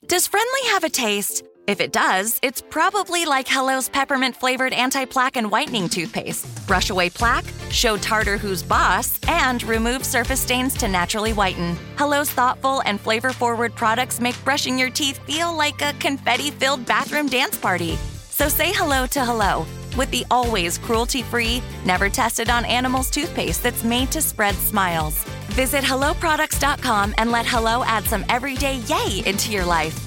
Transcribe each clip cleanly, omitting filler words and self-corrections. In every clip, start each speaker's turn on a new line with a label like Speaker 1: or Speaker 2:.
Speaker 1: Does friendly have a taste? If it does, it's probably like Hello's peppermint-flavored anti-plaque and whitening toothpaste. Brush away plaque, show tartar who's boss, and remove surface stains to naturally whiten. Hello's thoughtful and flavor-forward products make brushing your teeth feel like a confetti-filled bathroom dance party. So say hello to Hello with the always cruelty-free, never tested on animals toothpaste that's made to spread smiles. Visit HelloProducts.com and let Hello add some everyday yay into your life.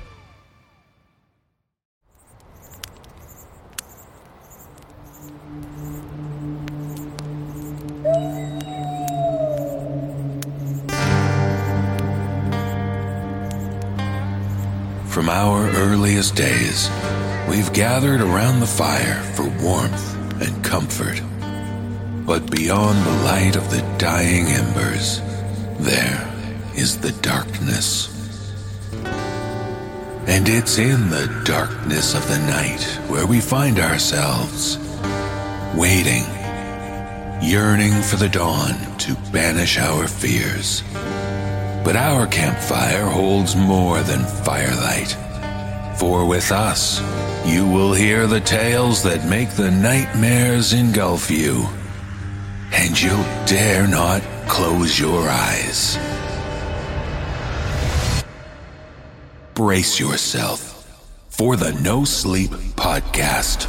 Speaker 2: From our earliest days, we've gathered around the fire for warmth and comfort. But beyond the light of the dying embers, there is the darkness. And it's in the darkness of the night where we find ourselves, waiting, yearning for the dawn to banish our fears. But our campfire holds more than firelight. For with us, you will hear the tales that make the nightmares engulf you. And you'll dare not close your eyes. Brace yourself for the No Sleep Podcast.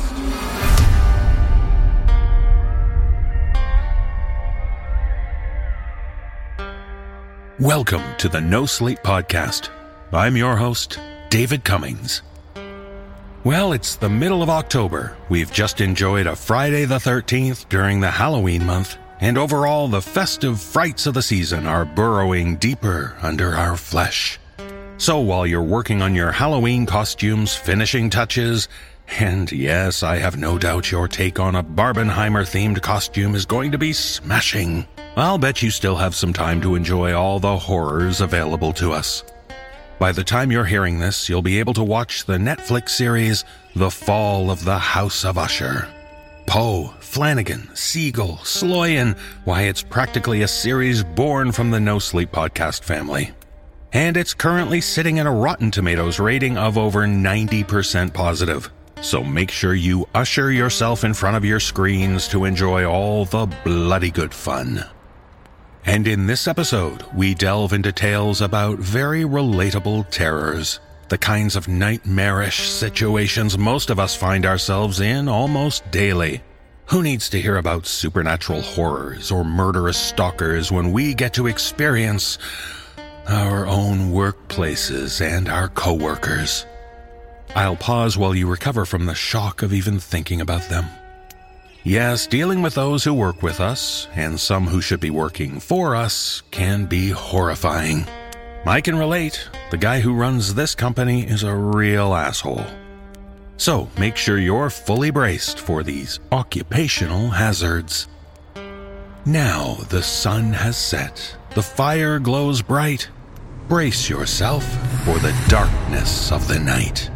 Speaker 2: Welcome to the No Sleep Podcast. I'm your host, David Cummings. Well, it's the middle of October. We've just enjoyed a Friday the 13th during the Halloween month, and overall the festive frights of the season are burrowing deeper under our flesh. So while you're working on your Halloween costumes, finishing touches, and yes, I have no doubt your take on a Barbenheimer-themed costume is going to be smashing, I'll bet you still have some time to enjoy all the horrors available to us. By the time you're hearing this, you'll be able to watch the Netflix series The Fall of the House of Usher. Poe, Flanagan, Siegel, Sloyan, why, it's practically a series born from the No Sleep Podcast family. And it's currently sitting at a Rotten Tomatoes rating of over 90% positive. So make sure you usher yourself in front of your screens to enjoy all the bloody good fun. And in this episode, we delve into tales about very relatable terrors, the kinds of nightmarish situations most of us find ourselves in almost daily. Who needs to hear about supernatural horrors or murderous stalkers when we get to experience our own workplaces and our coworkers? I'll pause while you recover from the shock of even thinking about them. Yes, dealing with those who work with us, and some who should be working for us, can be horrifying. I can relate. The guy who runs this company is a real asshole. So make sure you're fully braced for these occupational hazards. Now the sun has set. The fire glows bright. Brace yourself for the darkness of the night.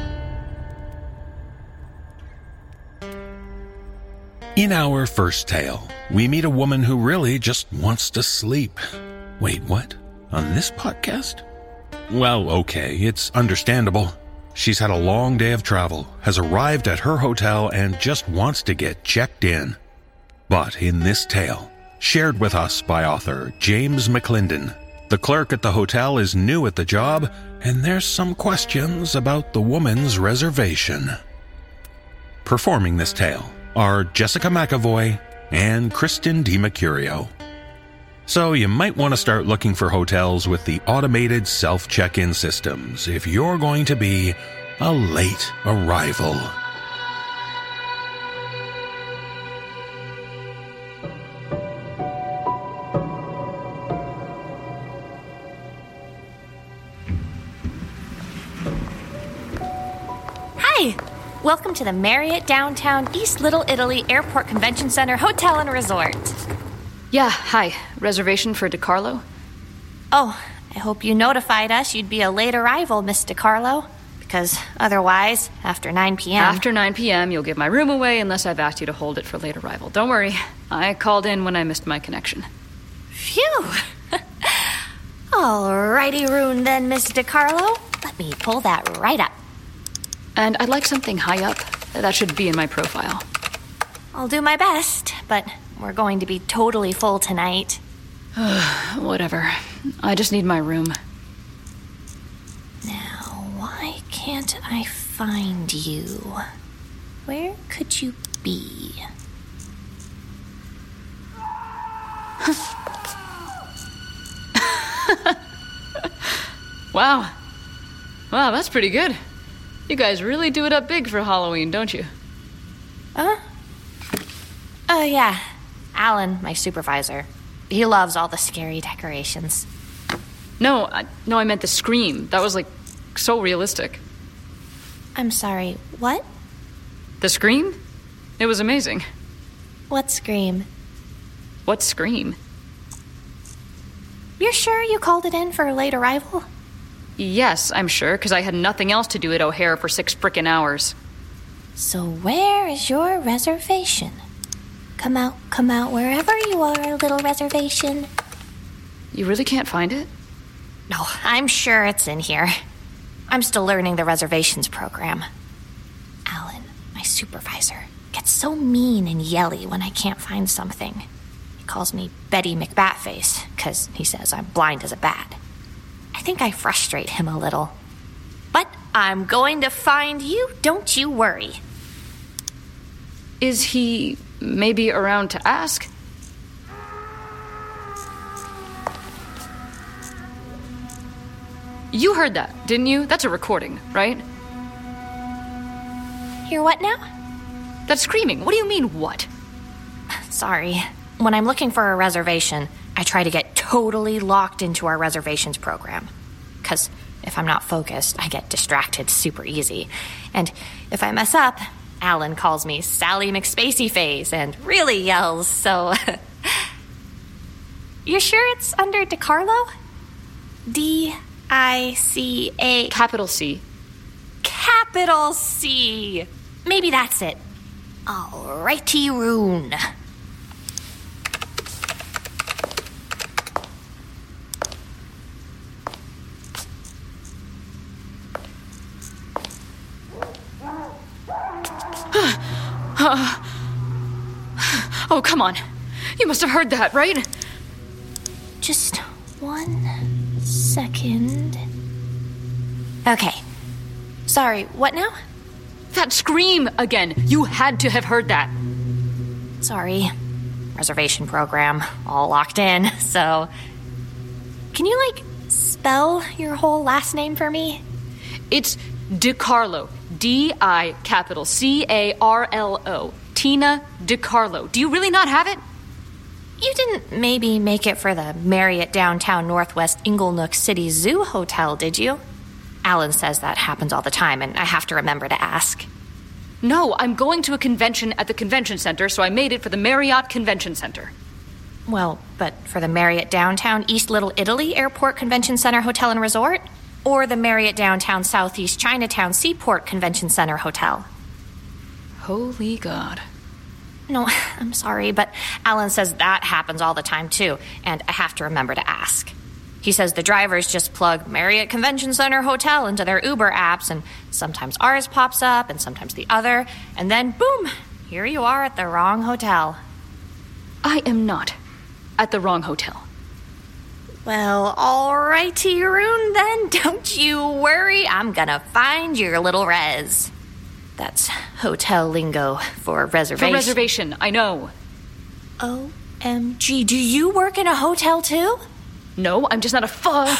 Speaker 2: In our first tale, we meet a woman who really just wants to sleep. Wait, what? On this podcast? Well, okay, it's understandable. She's had a long day of travel, has arrived at her hotel, and just wants to get checked in. But in this tale, shared with us by author James McClendon, the clerk at the hotel is new at the job, and there's some questions about the woman's reservation. Performing this tale are Jessica McAvoy and Kristen DiMercurio. So you might want to start looking for hotels with the automated self-check-in systems if you're going to be a late arrival.
Speaker 3: Hi! Welcome to the Marriott Downtown East Little Italy Airport Convention Center Hotel and Resort.
Speaker 4: Yeah, hi. Reservation for DiCarlo?
Speaker 3: Oh, I hope you notified us you'd be a late arrival, Miss DiCarlo. Because otherwise, after 9 p.m.
Speaker 4: After 9 p.m., you'll give my room away unless I've asked you to hold it for late arrival. Don't worry. I called in when I missed my connection.
Speaker 3: Phew! Alrighty, Rune then, Miss DiCarlo. Let me pull that right up.
Speaker 4: And I'd like something high up. That should be in my profile.
Speaker 3: I'll do my best, but we're going to be totally full tonight.
Speaker 4: Whatever. I just need my room.
Speaker 3: Now, why can't I find you? Where could you be?
Speaker 4: Wow. Wow, that's pretty good. You guys really do it up big for Halloween, don't you?
Speaker 3: Huh? Oh, yeah. Alan, my supervisor. He loves all the scary decorations.
Speaker 4: No, I meant the scream. That was, so realistic.
Speaker 3: I'm sorry, what?
Speaker 4: The scream? It was amazing.
Speaker 3: What scream?
Speaker 4: What scream?
Speaker 3: You're sure you called it in for a late arrival?
Speaker 4: Yes, I'm sure, because I had nothing else to do at O'Hare for 6 frickin' hours.
Speaker 3: So where is your reservation? Come out wherever you are, little reservation.
Speaker 4: You really can't find it?
Speaker 3: No, I'm sure it's in here. I'm still learning the reservations program. Alan, my supervisor, gets so mean and yelly when I can't find something. He calls me Betty McBatface, because he says I'm blind as a bat. I think I frustrate him a little. But I'm going to find you, don't you worry.
Speaker 4: Is he maybe around to ask? You heard that, didn't you? That's a recording, right?
Speaker 3: Hear what now?
Speaker 4: That's screaming. What do you mean, what?
Speaker 3: Sorry. When I'm looking for a reservation, I try to get totally locked into our reservations program. Because if I'm not focused, I get distracted super easy. And if I mess up, Alan calls me Sally McSpacey-Face and really yells, so... You're sure it's under DiCarlo? D-I-C-A...
Speaker 4: Capital C.
Speaker 3: Capital C! Maybe that's it. Alrighty, Rune.
Speaker 4: Oh, come on. You must have heard that, right?
Speaker 3: Just 1 second. Okay. Sorry, what now?
Speaker 4: That scream again. You had to have heard that.
Speaker 3: Sorry. Reservation program, all locked in, so... Can you, spell your whole last name for me?
Speaker 4: It's DiCarlo. D-I-C-A-R-L-O. Tina DiCarlo. Do you really not have it?
Speaker 3: You didn't maybe make it for the Marriott Downtown Northwest Inglenook City Zoo Hotel, did you? Alan says that happens all the time, and I have to remember to ask.
Speaker 4: No, I'm going to a convention at the convention center, so I made it for the Marriott Convention Center.
Speaker 3: Well, but for the Marriott Downtown East Little Italy Airport Convention Center Hotel and Resort? Or the Marriott Downtown Southeast Chinatown Seaport Convention Center Hotel?
Speaker 4: Holy God.
Speaker 3: No, I'm sorry, but Alan says that happens all the time, too, and I have to remember to ask. He says the drivers just plug Marriott Convention Center Hotel into their Uber apps, and sometimes ours pops up, and sometimes the other, and then, boom, here you are at the wrong hotel.
Speaker 4: I am not at the wrong hotel.
Speaker 3: Well, alrighty, Rune, then. Don't you worry. I'm gonna find your little res. That's hotel lingo for reservation.
Speaker 4: For reservation, I know.
Speaker 3: OMG, do you work in a hotel, too?
Speaker 4: No, I'm just not a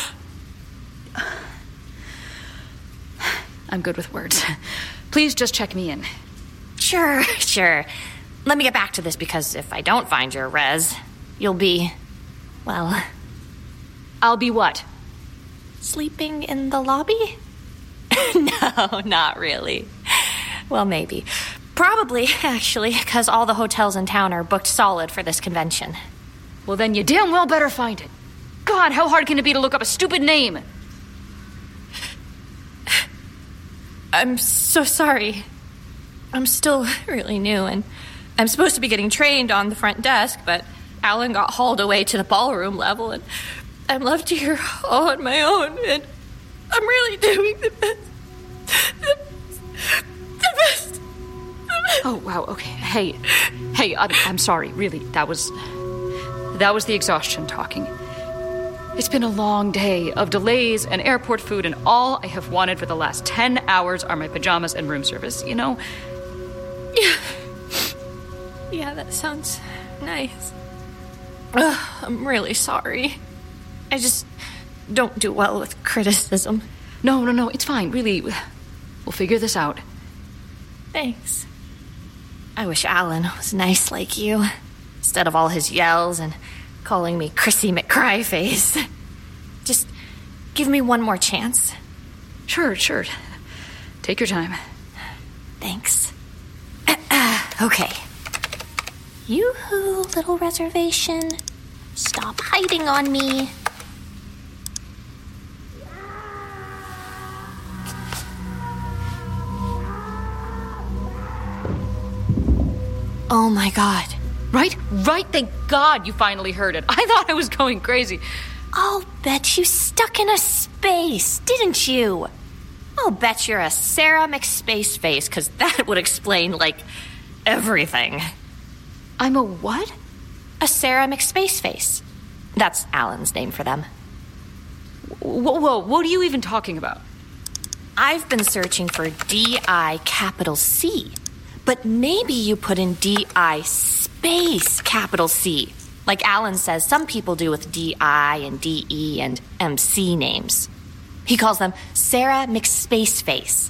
Speaker 4: I'm good with words. Please just check me in.
Speaker 3: Sure. Let me get back to this, because if I don't find your res, you'll be, well...
Speaker 4: I'll be what?
Speaker 3: Sleeping in the lobby? No, not really. Well, maybe. Probably, actually, because all the hotels in town are booked solid for this convention.
Speaker 4: Well, then you damn well better find it. God, how hard can it be to look up a stupid name?
Speaker 3: I'm so sorry. I'm still really new, and I'm supposed to be getting trained on the front desk, but Alan got hauled away to the ballroom level, and I'm left here all on my own, and I'm really doing the best. The best.
Speaker 4: Oh, wow, okay. Hey, I'm sorry, really. That was the exhaustion talking. It's been a long day of delays and airport food, and all I have wanted for the last 10 hours are my pajamas and room service, you know?
Speaker 3: Yeah, that sounds nice. I'm really sorry. I just don't do well with criticism.
Speaker 4: No, it's fine, really. We'll figure this out.
Speaker 3: Thanks. I wish Alan was nice like you, instead of all his yells and calling me Chrissy McCryface. Just give me one more chance.
Speaker 4: Sure. Take your time.
Speaker 3: Thanks. Okay. Yoo-hoo, little reservation. Stop hiding on me. Oh my God.
Speaker 4: Right? Thank God you finally heard it. I thought I was going crazy.
Speaker 3: I'll bet you stuck in a space, didn't you? I'll bet you're a Sarah McSpaceface, because that would explain, everything.
Speaker 4: I'm a what?
Speaker 3: A Sarah McSpaceface. That's Alan's name for them.
Speaker 4: Whoa, what are you even talking about?
Speaker 3: I've been searching for D-I capital C, but maybe you put in D-I space capital C, like Alan says some people do with D-I and D-E and MC names. He calls them Sarah McSpaceface.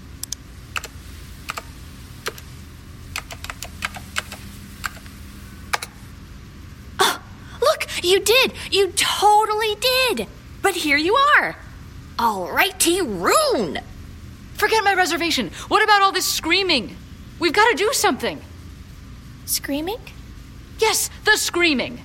Speaker 3: Oh, look, you did! You totally did! But here you are! Alrighty, Rune!
Speaker 4: Forget my reservation. What about all this screaming? We've got to do something.
Speaker 3: Screaming?
Speaker 4: Yes, the screaming.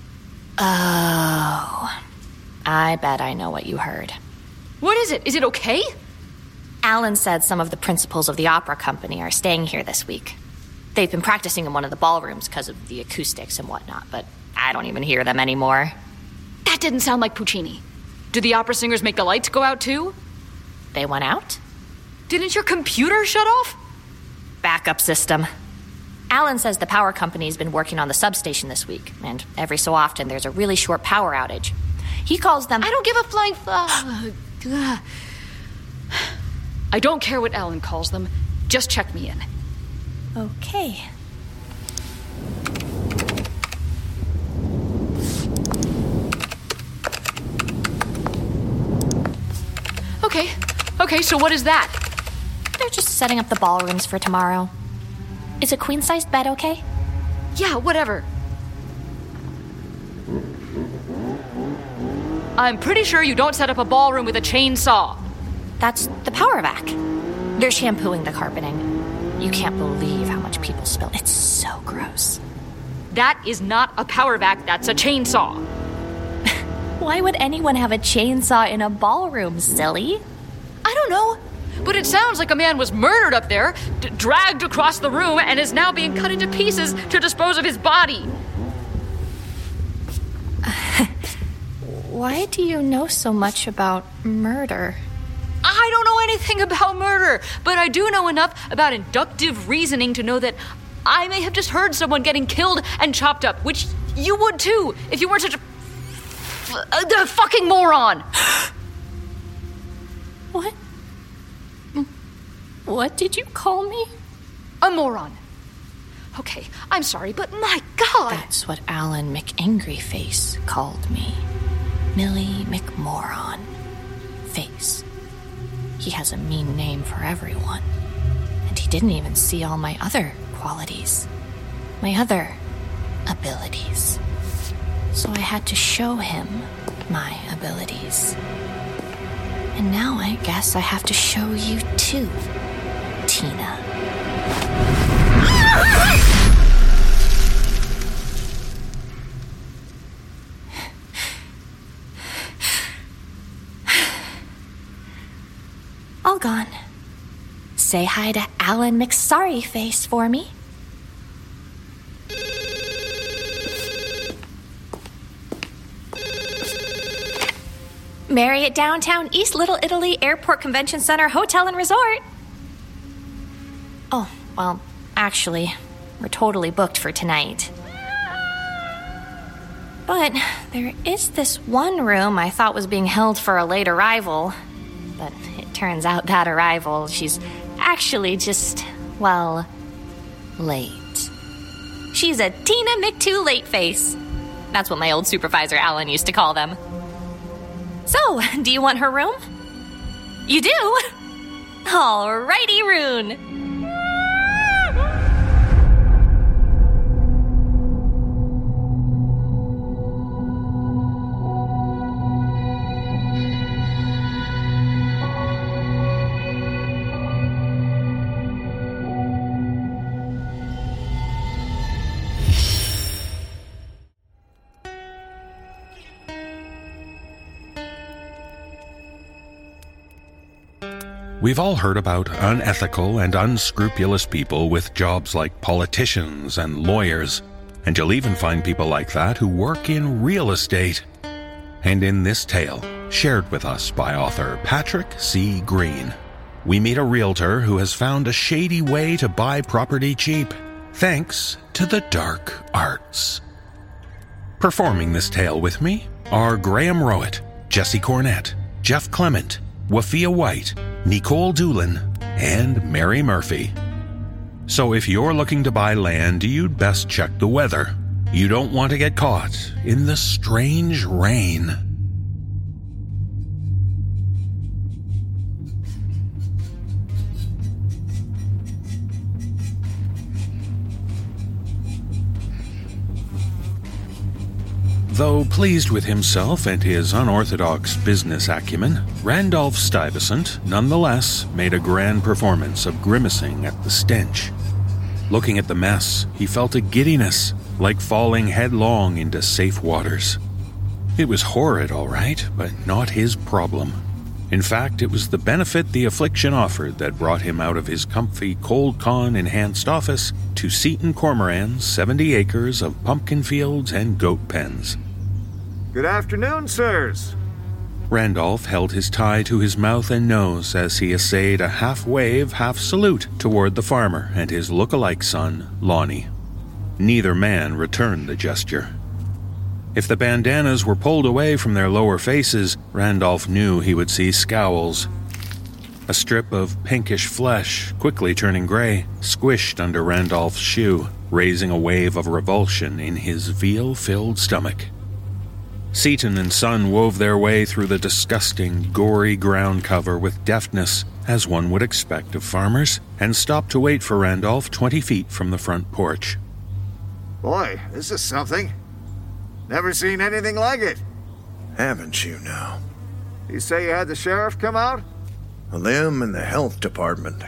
Speaker 3: Oh. I bet I know what you heard.
Speaker 4: What is it? Is it okay?
Speaker 3: Alan said some of the principals of the opera company are staying here this week. They've been practicing in one of the ballrooms because of the acoustics and whatnot, but I don't even hear them anymore.
Speaker 4: That didn't sound like Puccini. Did the opera singers make the lights go out too?
Speaker 3: They went out?
Speaker 4: Didn't your computer shut off?
Speaker 3: Backup system. Alan says the power company's been working on the substation this week, and every so often there's a really short power outage. He calls them...
Speaker 4: I don't give a flying I don't care what Alan calls them. Just check me in.
Speaker 3: Okay.
Speaker 4: Okay, so what is that?
Speaker 3: They're just setting up the ballrooms for tomorrow. Is a queen-sized bed okay?
Speaker 4: Yeah, whatever. I'm pretty sure you don't set up a ballroom with a chainsaw.
Speaker 3: That's the power vac. They're shampooing the carpeting. You can't believe how much people spill. It's so gross.
Speaker 4: That is not a power vac, that's a chainsaw.
Speaker 3: Why would anyone have a chainsaw in a ballroom, silly?
Speaker 4: I don't know. But it sounds like a man was murdered up there, dragged across the room, and is now being cut into pieces to dispose of his body.
Speaker 3: Why do you know so much about murder?
Speaker 4: I don't know anything about murder, but I do know enough about inductive reasoning to know that I may have just heard someone getting killed and chopped up, which you would too, if you weren't such a fucking moron.
Speaker 3: What? What did you call me?
Speaker 4: A moron. Okay, I'm sorry, but my God!
Speaker 3: That's what Alan McAngryface called me. Millie McMoron. Face. He has a mean name for everyone. And he didn't even see all my other qualities. My other abilities. So I had to show him my abilities. And now I guess I have to show you too, Tina. All gone. Say hi to Alan McSorryface for me. Marriott Downtown East Little Italy Airport Convention Center Hotel and Resort. Oh, well, actually, we're totally booked for tonight. But there is this one room I thought was being held for a late arrival. But it turns out that arrival, she's actually just, well, late. She's a Tina McTwo late face. That's what my old supervisor Alan used to call them. So, do you want her room? You do? Alrighty, Rune.
Speaker 2: We've all heard about unethical and unscrupulous people with jobs like politicians and lawyers, and you'll even find people like that who work in real estate. And in this tale, shared with us by author Patrick C. Green, we meet a realtor who has found a shady way to buy property cheap, thanks to the dark arts. Performing this tale with me are Graham Rowett, Jesse Cornett, Jeff Clement, Wafia White, Nicole Doolin, and Mary Murphy. So if you're looking to buy land, you'd best check the weather. You don't want to get caught in the strange rain. Though pleased with himself and his unorthodox business acumen, Randolph Stuyvesant nonetheless made a grand performance of grimacing at the stench. Looking at the mess, he felt a giddiness, like falling headlong into safe waters. It was horrid, all right, but not his problem. In fact, it was the benefit the affliction offered that brought him out of his comfy cold-con-enhanced office to Seton Cormoran's 70 acres of pumpkin fields and goat pens.
Speaker 5: Good afternoon, sirs.
Speaker 2: Randolph held his tie to his mouth and nose as he essayed a half-wave, half-salute toward the farmer and his look-alike son, Lonnie. Neither man returned the gesture. If the bandanas were pulled away from their lower faces, Randolph knew he would see scowls. A strip of pinkish flesh, quickly turning gray, squished under Randolph's shoe, raising a wave of revulsion in his veal-filled stomach. Seton and Son wove their way through the disgusting, gory ground cover with deftness, as one would expect of farmers, and stopped to wait for Randolph 20 feet from the front porch.
Speaker 5: Boy, this is something. Never seen anything like it.
Speaker 6: Haven't you now?
Speaker 5: You say you had the sheriff come out?
Speaker 6: Them and the health department.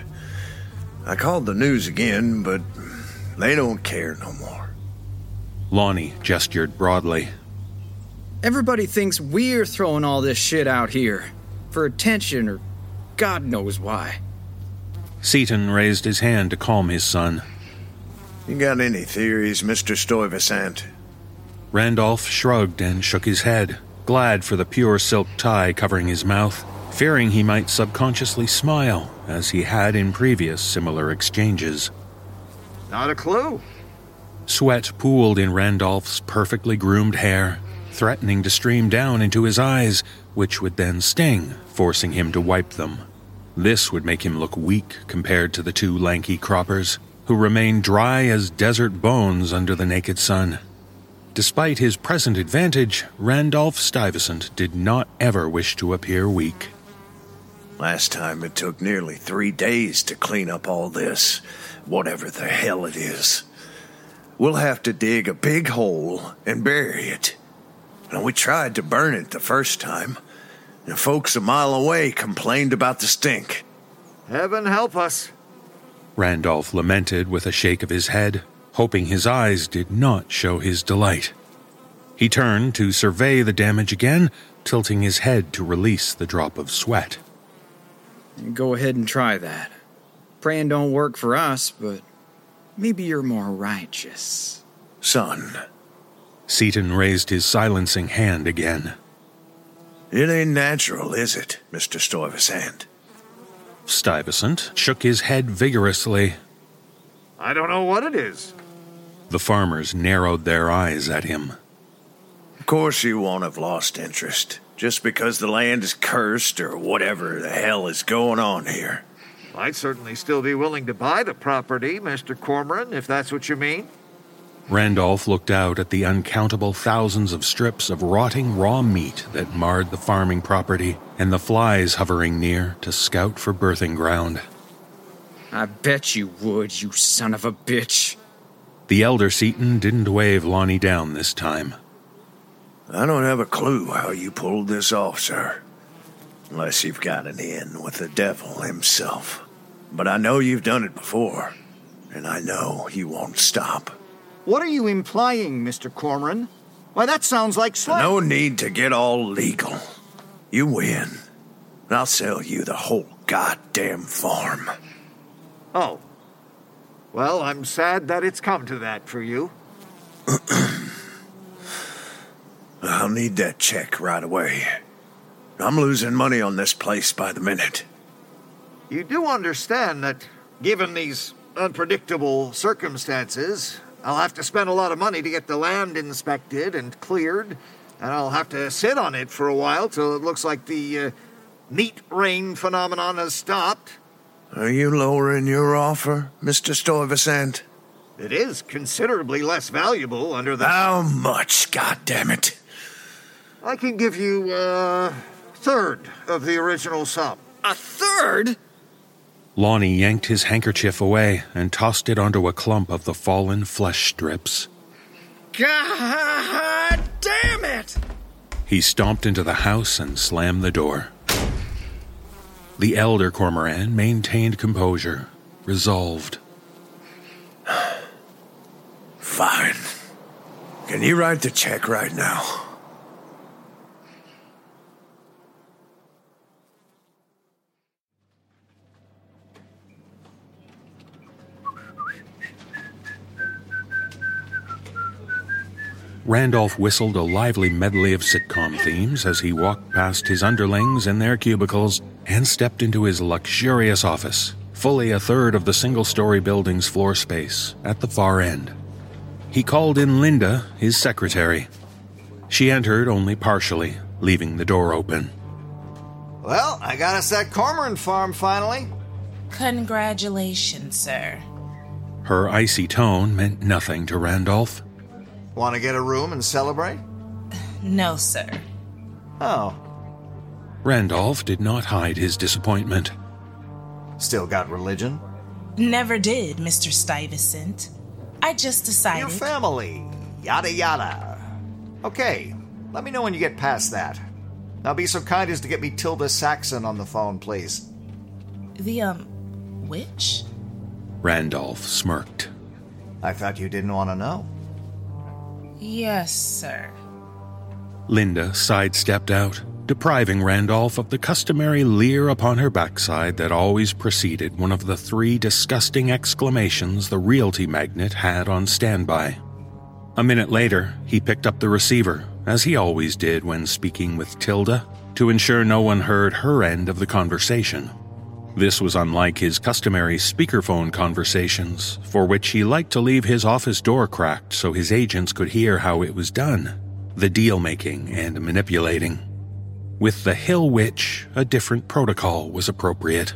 Speaker 6: I called the news again, but they don't care no more.
Speaker 2: Lonnie gestured broadly.
Speaker 7: Everybody thinks we're throwing all this shit out here for attention or God knows why.
Speaker 2: Seton raised his hand to calm his son.
Speaker 6: You got any theories, Mr. Stuyvesant?
Speaker 2: Randolph shrugged and shook his head, glad for the pure silk tie covering his mouth, fearing he might subconsciously smile, as he had in previous similar exchanges.
Speaker 5: Not a clue.
Speaker 2: Sweat pooled in Randolph's perfectly groomed hair, threatening to stream down into his eyes, which would then sting, forcing him to wipe them. This would make him look weak compared to the two lanky croppers, who remained dry as desert bones under the naked sun. Despite his present advantage, Randolph Stuyvesant did not ever wish to appear weak.
Speaker 6: Last time it took nearly 3 days to clean up all this, whatever the hell it is. We'll have to dig a big hole and bury it. And we tried to burn it the first time, and folks a mile away complained about the stink.
Speaker 5: Heaven help us.
Speaker 2: Randolph lamented with a shake of his head, hoping his eyes did not show his delight. He turned to survey the damage again, tilting his head to release the drop of sweat.
Speaker 7: Go ahead and try that. Praying don't work for us, but maybe you're more righteous.
Speaker 6: Son.
Speaker 2: Seton raised his silencing hand again.
Speaker 6: It ain't natural, is it, Mr. Stuyvesant?
Speaker 2: Stuyvesant shook his head vigorously.
Speaker 5: I don't know what it is.
Speaker 2: The farmers narrowed their eyes at him.
Speaker 6: Of course you won't have lost interest, just because the land is cursed or whatever the hell is going on here.
Speaker 5: I'd certainly still be willing to buy the property, Mr. Cormoran, if that's what you mean.
Speaker 2: Randolph looked out at the uncountable thousands of strips of rotting raw meat that marred the farming property and the flies hovering near to scout for birthing ground.
Speaker 7: I bet you would, you son of a bitch.
Speaker 2: The elder Seaton didn't wave Lonnie down this time.
Speaker 6: I don't have a clue how you pulled this off, sir. Unless you've got an in with the devil himself. But I know you've done it before, and I know you won't stop.
Speaker 8: What are you implying, Mr. Cormoran? Why, that sounds like
Speaker 6: No need to get all legal. You win, and I'll sell you the whole goddamn farm.
Speaker 5: Oh. Well, I'm sad that it's come to that for you.
Speaker 6: I'll need that check right away. I'm losing money on this place by the minute.
Speaker 5: You do understand that, given these unpredictable circumstances, I'll have to spend a lot of money to get the land inspected and cleared, and I'll have to sit on it for a while till it looks like the meat rain phenomenon has stopped.
Speaker 6: Are you lowering your offer, Mr. Stuyvesant?
Speaker 5: It is considerably less valuable under the...
Speaker 6: How much, goddammit?
Speaker 5: I can give you a third of the original sum.
Speaker 7: A third?
Speaker 2: Lonnie yanked his handkerchief away and tossed it onto a clump of the fallen flesh strips.
Speaker 7: God damn it!
Speaker 2: He stomped into the house and slammed the door. The elder Cormoran maintained composure, resolved.
Speaker 6: Fine. Can you write the check right now?
Speaker 2: Randolph whistled a lively medley of sitcom themes as he walked past his underlings in their cubicles and stepped into his luxurious office, fully a third of the single-story building's floor space at the far end. He called in Linda, his secretary. She entered only partially, leaving the door open.
Speaker 8: Well, I got us that Cormoran farm finally.
Speaker 9: Congratulations, sir.
Speaker 2: Her icy tone meant nothing to Randolph.
Speaker 8: Want to get a room and celebrate?
Speaker 9: No, sir.
Speaker 8: Oh.
Speaker 2: Randolph did not hide his disappointment.
Speaker 8: Still got religion?
Speaker 9: Never did, Mr. Stuyvesant. I just decided...
Speaker 8: Your family. Yada yada. Okay, let me know when you get past that. Now be so kind as to get me Tilda Saxon on the phone, please.
Speaker 9: The, witch?
Speaker 2: Randolph smirked.
Speaker 8: I thought you didn't want to know.
Speaker 9: Yes, sir.
Speaker 2: Linda sidestepped out, depriving Randolph of the customary leer upon her backside that always preceded one of the 3 disgusting exclamations the realty magnate had on standby. A minute later, he picked up the receiver, as he always did when speaking with Tilda, to ensure no one heard her end of the conversation. This was unlike his customary speakerphone conversations, for which he liked to leave his office door cracked so his agents could hear how it was done, the deal-making and manipulating. With the Hill Witch, a different protocol was appropriate.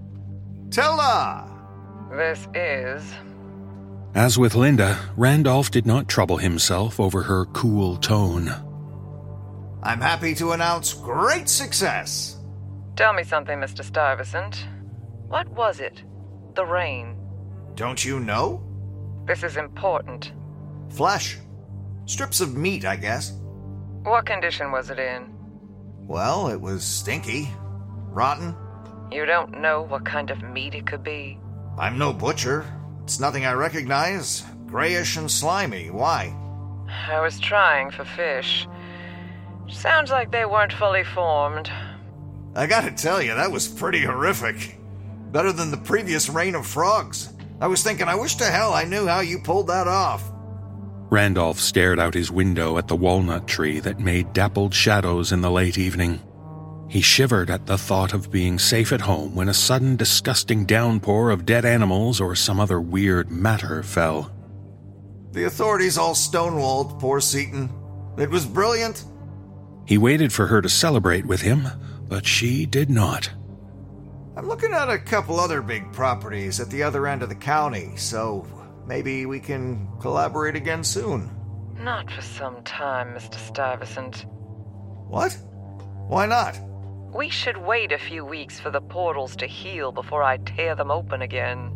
Speaker 8: Tilda!
Speaker 10: This is...
Speaker 2: As with Linda, Randolph did not trouble himself over her cool tone.
Speaker 8: I'm happy to announce great success.
Speaker 10: Tell me something, Mr. Stuyvesant. What was it? The rain.
Speaker 8: Don't you know?
Speaker 10: This is important.
Speaker 8: Flesh. Strips of meat, I guess.
Speaker 10: What condition was it in?
Speaker 8: Well, it was stinky. Rotten.
Speaker 10: You don't know what kind of meat it could be?
Speaker 8: I'm no butcher. It's nothing I recognize. Grayish and slimy. Why?
Speaker 10: I was trying for fish. Sounds like they weren't fully formed.
Speaker 8: I gotta tell you, that was pretty horrific. Better than the previous rain of frogs. I was thinking, I wish to hell I knew how you pulled that off.
Speaker 2: Randolph stared out his window at the walnut tree that made dappled shadows in the late evening. He shivered at the thought of being safe at home when a sudden disgusting downpour of dead animals or some other weird matter fell.
Speaker 8: The authorities all stonewalled poor Seaton. It was brilliant.
Speaker 2: He waited for her to celebrate with him, but she did not.
Speaker 8: I'm looking at a couple other big properties at the other end of the county, so maybe we can collaborate again soon.
Speaker 10: Not for some time, Mr. Stuyvesant.
Speaker 8: What? Why not?
Speaker 10: We should wait a few weeks for the portals to heal before I tear them open again.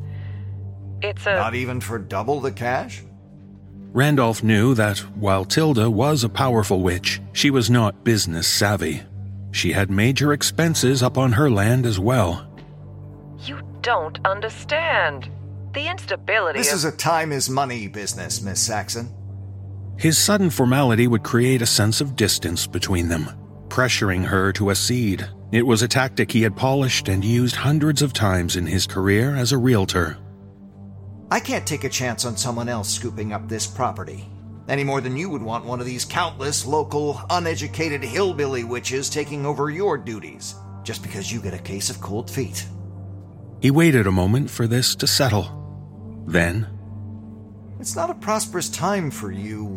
Speaker 8: Not even for double the cash?
Speaker 2: Randolph knew that while Tilda was a powerful witch, she was not business savvy. She had major expenses up on her land as well.
Speaker 10: You don't understand. The instability
Speaker 8: This is a time is money business, Miss Saxon.
Speaker 2: His sudden formality would create a sense of distance between them, pressuring her to accede. It was a tactic he had polished and used hundreds of times in his career as a realtor.
Speaker 8: I can't take a chance on someone else scooping up this property, any more than you would want one of these countless local, uneducated hillbilly witches taking over your duties, just because you get a case of cold feet.
Speaker 2: He waited a moment for this to settle. Then,
Speaker 8: It's not a prosperous time for you,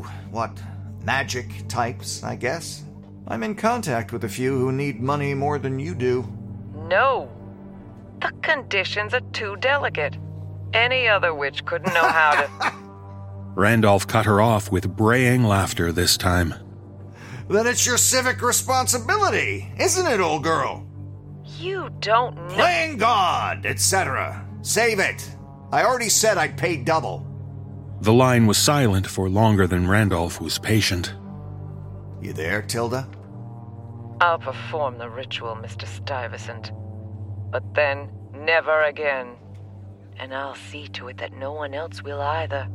Speaker 8: magic types, I guess. I'm in contact with a few who need money more than you do.
Speaker 10: No. The conditions are too delicate. Any other witch couldn't know how to...
Speaker 2: Randolph cut her off with braying laughter this time.
Speaker 8: Then it's your civic responsibility, isn't it, old girl?
Speaker 10: You don't know...
Speaker 8: Playing God, etc. Save it. I already said I'd pay double.
Speaker 2: The line was silent for longer than Randolph was patient.
Speaker 8: You there, Tilda?
Speaker 10: I'll perform the ritual, Mr. Stuyvesant. But then, never again. And I'll see to it that no one else will either.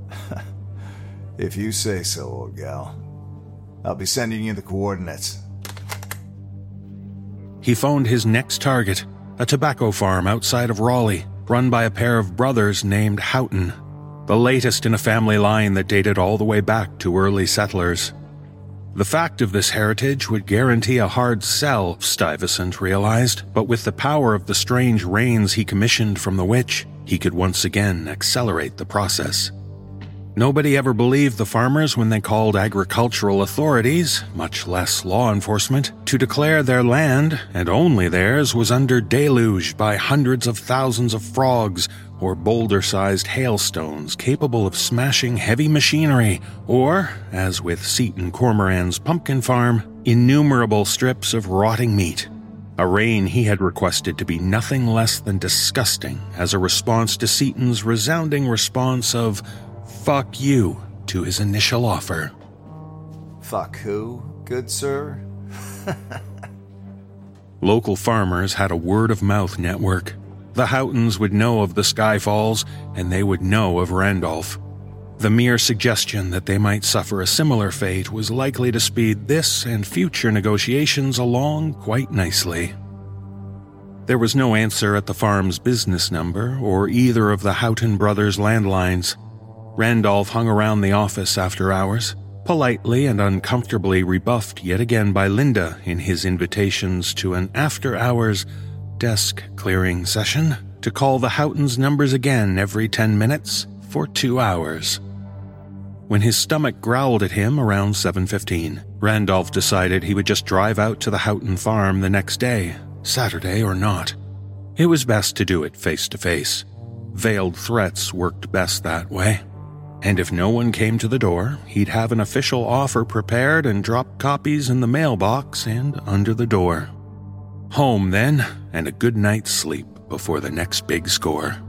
Speaker 8: If you say so, old gal. I'll be sending you the coordinates.
Speaker 2: He phoned his next target, a tobacco farm outside of Raleigh, run by a pair of brothers named Houghton, the latest in a family line that dated all the way back to early settlers. The fact of this heritage would guarantee a hard sell, Stuyvesant realized, but with the power of the strange rains he commissioned from the witch, he could once again accelerate the process. Nobody ever believed the farmers when they called agricultural authorities, much less law enforcement, to declare their land, and only theirs, was under deluge by hundreds of thousands of frogs or boulder-sized hailstones capable of smashing heavy machinery, or, as with Seaton Cormoran's pumpkin farm, innumerable strips of rotting meat. A rain he had requested to be nothing less than disgusting as a response to Seaton's resounding response of "fuck you" to his initial offer.
Speaker 8: Fuck who, good sir?
Speaker 2: Local farmers had a word-of-mouth network. The Houghtons would know of the Skyfalls, and they would know of Randolph. The mere suggestion that they might suffer a similar fate was likely to speed this and future negotiations along quite nicely. There was no answer at the farm's business number or either of the Houghton brothers' landlines. Randolph hung around the office after hours, politely and uncomfortably rebuffed yet again by Linda in his invitations to an after-hours desk-clearing session to call the Houghtons' numbers again every 10 minutes for 2 hours. When his stomach growled at him around 7:15, Randolph decided he would just drive out to the Houghton farm the next day, Saturday or not. It was best to do it face-to-face. Veiled threats worked best that way. And if no one came to the door, he'd have an official offer prepared and drop copies in the mailbox and under the door. Home, then, and a good night's sleep before the next big score.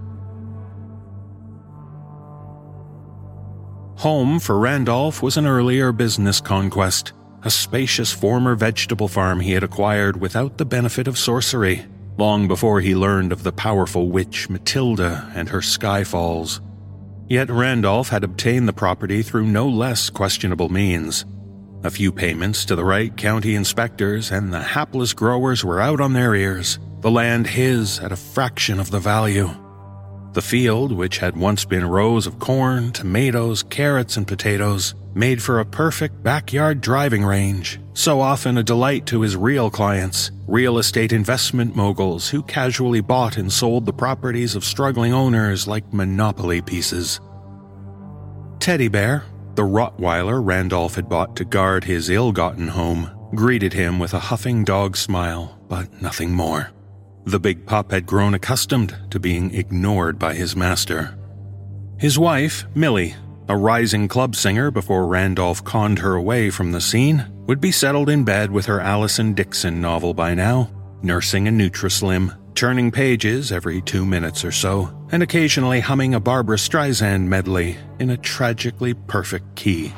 Speaker 2: Home for Randolph was an earlier business conquest, a spacious former vegetable farm he had acquired without the benefit of sorcery, long before he learned of the powerful witch Matilda and her Skyfalls. Yet Randolph had obtained the property through no less questionable means. A few payments to the right county inspectors, and the hapless growers were out on their ears, the land his at a fraction of the value. The field, which had once been rows of corn, tomatoes, carrots, and potatoes, made for a perfect backyard driving range, so often a delight to his real clients, real estate investment moguls who casually bought and sold the properties of struggling owners like monopoly pieces. Teddy Bear, the Rottweiler Randolph had bought to guard his ill-gotten home, greeted him with a huffing dog smile, but nothing more. The big pup had grown accustomed to being ignored by his master. His wife, Millie, a rising club singer before Randolph conned her away from the scene, would be settled in bed with her Allison Dixon novel by now, nursing a Nutrislim, turning pages every 2 minutes or so, and occasionally humming a Barbra Streisand medley in a tragically perfect key.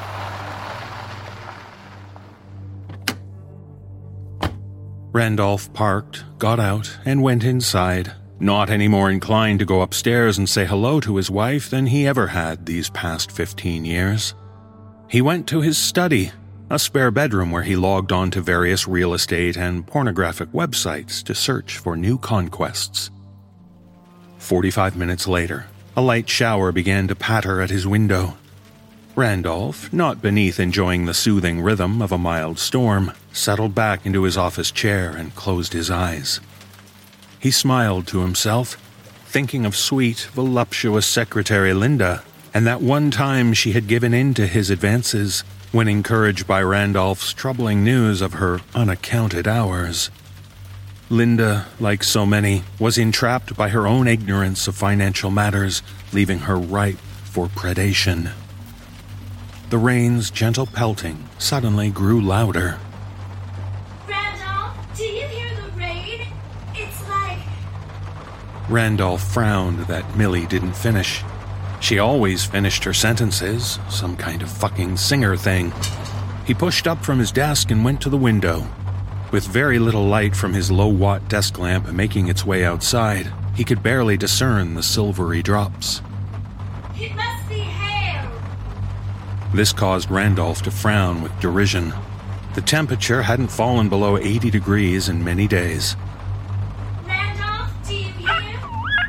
Speaker 2: Randolph parked, got out, and went inside, not any more inclined to go upstairs and say hello to his wife than he ever had these past 15 years. He went to his study, a spare bedroom where he logged on to various real estate and pornographic websites to search for new conquests. 45 minutes later, a light shower began to patter at his window. Randolph, not beneath enjoying the soothing rhythm of a mild storm, settled back into his office chair and closed his eyes. He smiled to himself, thinking of sweet, voluptuous secretary Linda, and that one time she had given in to his advances when encouraged by Randolph's troubling news of her unaccounted hours. Linda, like so many, was entrapped by her own ignorance of financial matters, leaving her ripe for predation. The rain's gentle pelting suddenly grew louder.
Speaker 3: Randolph, do you hear the rain? It's like...
Speaker 2: Randolph frowned that Millie didn't finish. She always finished her sentences, some kind of fucking singer thing. He pushed up from his desk and went to the window. With very little light from his low-watt desk lamp making its way outside, he could barely discern the silvery drops.
Speaker 3: It must be hail.
Speaker 2: This caused Randolph to frown with derision. The temperature hadn't fallen below 80 degrees in many days.
Speaker 3: Randolph, do you hear?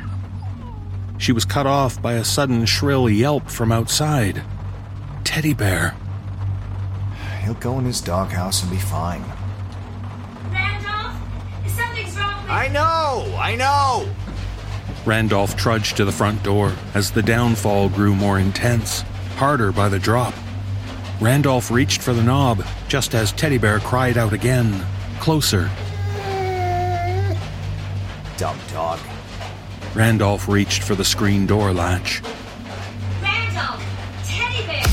Speaker 2: She was cut off by a sudden shrill yelp from outside. Teddy Bear.
Speaker 8: He'll go in his doghouse and be fine.
Speaker 3: Randolph, something's wrong with...
Speaker 8: I know!
Speaker 2: Randolph trudged to the front door as the downfall grew more intense, harder by the drop. Randolph reached for the knob just as Teddy Bear cried out again, closer.
Speaker 8: Dumb dog.
Speaker 2: Randolph reached for the screen door latch.
Speaker 3: Randolph, Teddy Bear!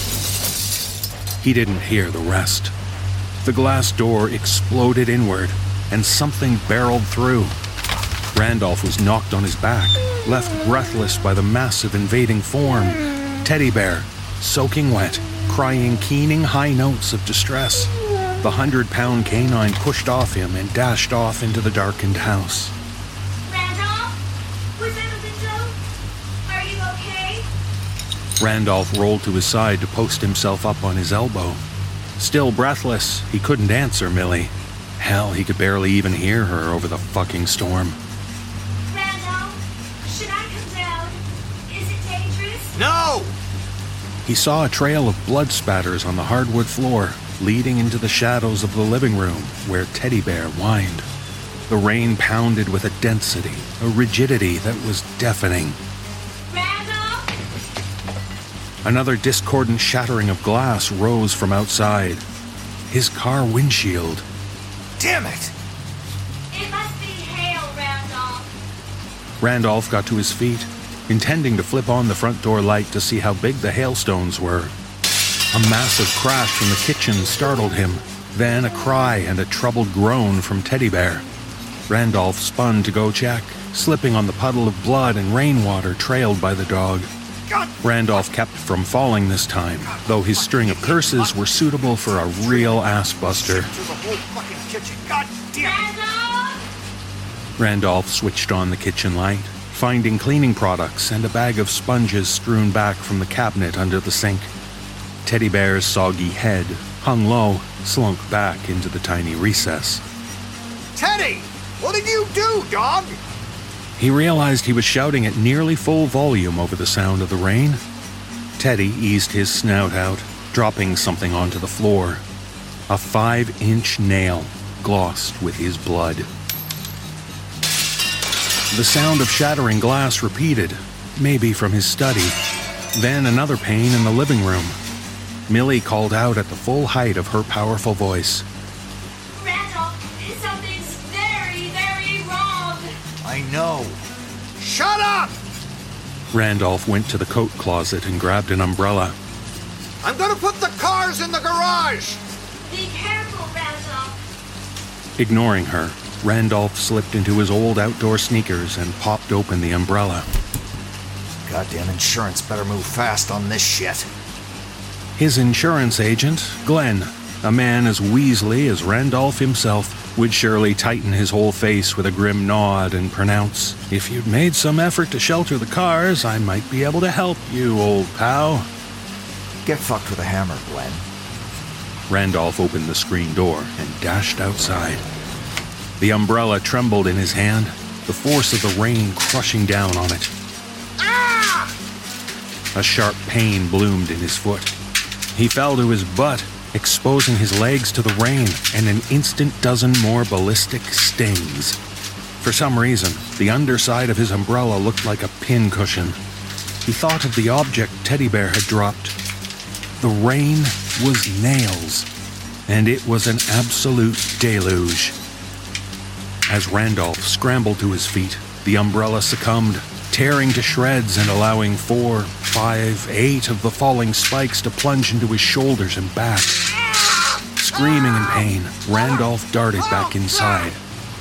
Speaker 2: He didn't hear the rest. The glass door exploded inward, and something barreled through. Randolph was knocked on his back, left breathless by the massive invading form. Teddy Bear, soaking wet, crying keening high notes of distress. The 100-pound canine pushed off him and dashed off into the darkened house.
Speaker 3: Randolph? Was that a window? Are you okay?
Speaker 2: Randolph rolled to his side to post himself up on his elbow. Still breathless, he couldn't answer Millie. Hell, he could barely even hear her over the fucking storm.
Speaker 3: Randolph, should I come down? Is it dangerous?
Speaker 8: No!
Speaker 2: He saw a trail of blood spatters on the hardwood floor, leading into the shadows of the living room where Teddy Bear whined. The rain pounded with a density, a rigidity that was deafening.
Speaker 3: Randolph?
Speaker 2: Another discordant shattering of glass rose from outside. His car windshield.
Speaker 8: Damn it!
Speaker 3: It must be hail, Randolph.
Speaker 2: Randolph got to his feet, intending to flip on the front door light to see how big the hailstones were. A massive crash from the kitchen startled him, then a cry and a troubled groan from Teddy Bear. Randolph spun to go check, slipping on the puddle of blood and rainwater trailed by the dog. Randolph kept from falling this time, though his string of curses were suitable for a real ass-buster. Randolph switched on the kitchen light, finding cleaning products and a bag of sponges strewn back from the cabinet under the sink. Teddy Bear's soggy head, hung low, slunk back into the tiny recess.
Speaker 5: Teddy! What did you do, dog?
Speaker 2: He realized he was shouting at nearly full volume over the sound of the rain. Teddy eased his snout out, dropping something onto the floor. A 5-inch nail glossed with his blood. The sound of shattering glass repeated, maybe from his study. Then another pain in the living room. Millie called out at the full height of her powerful voice.
Speaker 11: Randall, something's very, very wrong.
Speaker 8: I know.
Speaker 5: Shut up!
Speaker 2: Randolph went to the coat closet and grabbed an umbrella.
Speaker 5: I'm gonna put the cars in the garage!
Speaker 11: Be careful, Randall.
Speaker 2: Ignoring her, Randolph slipped into his old outdoor sneakers and popped open the umbrella.
Speaker 8: Goddamn insurance better move fast on this shit.
Speaker 2: His insurance agent, Glenn, a man as weaselly as Randolph himself, would surely tighten his whole face with a grim nod and pronounce, "If you'd made some effort to shelter the cars, I might be able to help you, old pal."
Speaker 8: Get fucked with a hammer, Glenn.
Speaker 2: Randolph opened the screen door and dashed outside. The umbrella trembled in his hand, the force of the rain crushing down on it.
Speaker 5: Ah!
Speaker 2: A sharp pain bloomed in his foot. He fell to his butt, exposing his legs to the rain and an instant dozen more ballistic stings. For some reason, the underside of his umbrella looked like a pincushion. He thought of the object Teddy Bear had dropped. The rain was nails, and it was an absolute deluge. As Randolph scrambled to his feet, the umbrella succumbed, tearing to shreds and allowing 4, 5, 8 of the falling spikes to plunge into his shoulders and back. Screaming in pain, Randolph darted back inside.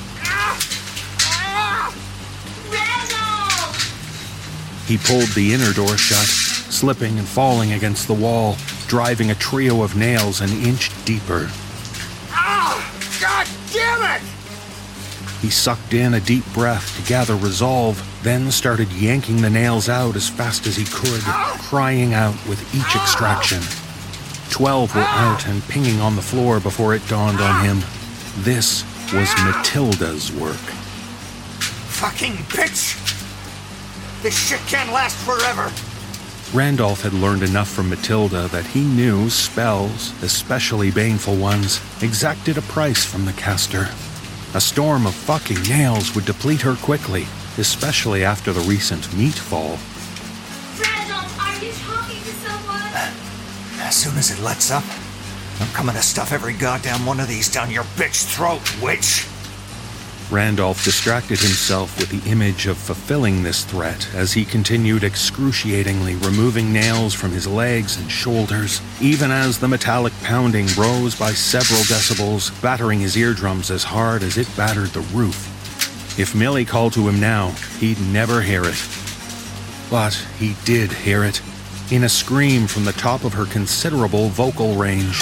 Speaker 2: He pulled the inner door shut, slipping and falling against the wall, driving a trio of nails an inch deeper.
Speaker 5: God damn it!
Speaker 2: He sucked in a deep breath to gather resolve, then started yanking the nails out as fast as he could, crying out with each extraction. 12 were out and pinging on the floor before it dawned on him. This was Matilda's work.
Speaker 5: Fucking bitch! This shit can't last forever!
Speaker 2: Randolph had learned enough from Matilda that he knew spells, especially baneful ones, exacted a price from the caster. A storm of fucking nails would deplete her quickly, especially after the recent meat fall.
Speaker 11: Randolph, are you talking to someone?
Speaker 8: As soon as it lets up, I'm coming to stuff every goddamn one of these down your bitch throat, witch!
Speaker 2: Randolph distracted himself with the image of fulfilling this threat as he continued excruciatingly removing nails from his legs and shoulders, even as the metallic pounding rose by several decibels, battering his eardrums as hard as it battered the roof. If Millie called to him now, he'd never hear it. But he did hear it, in a scream from the top of her considerable vocal range.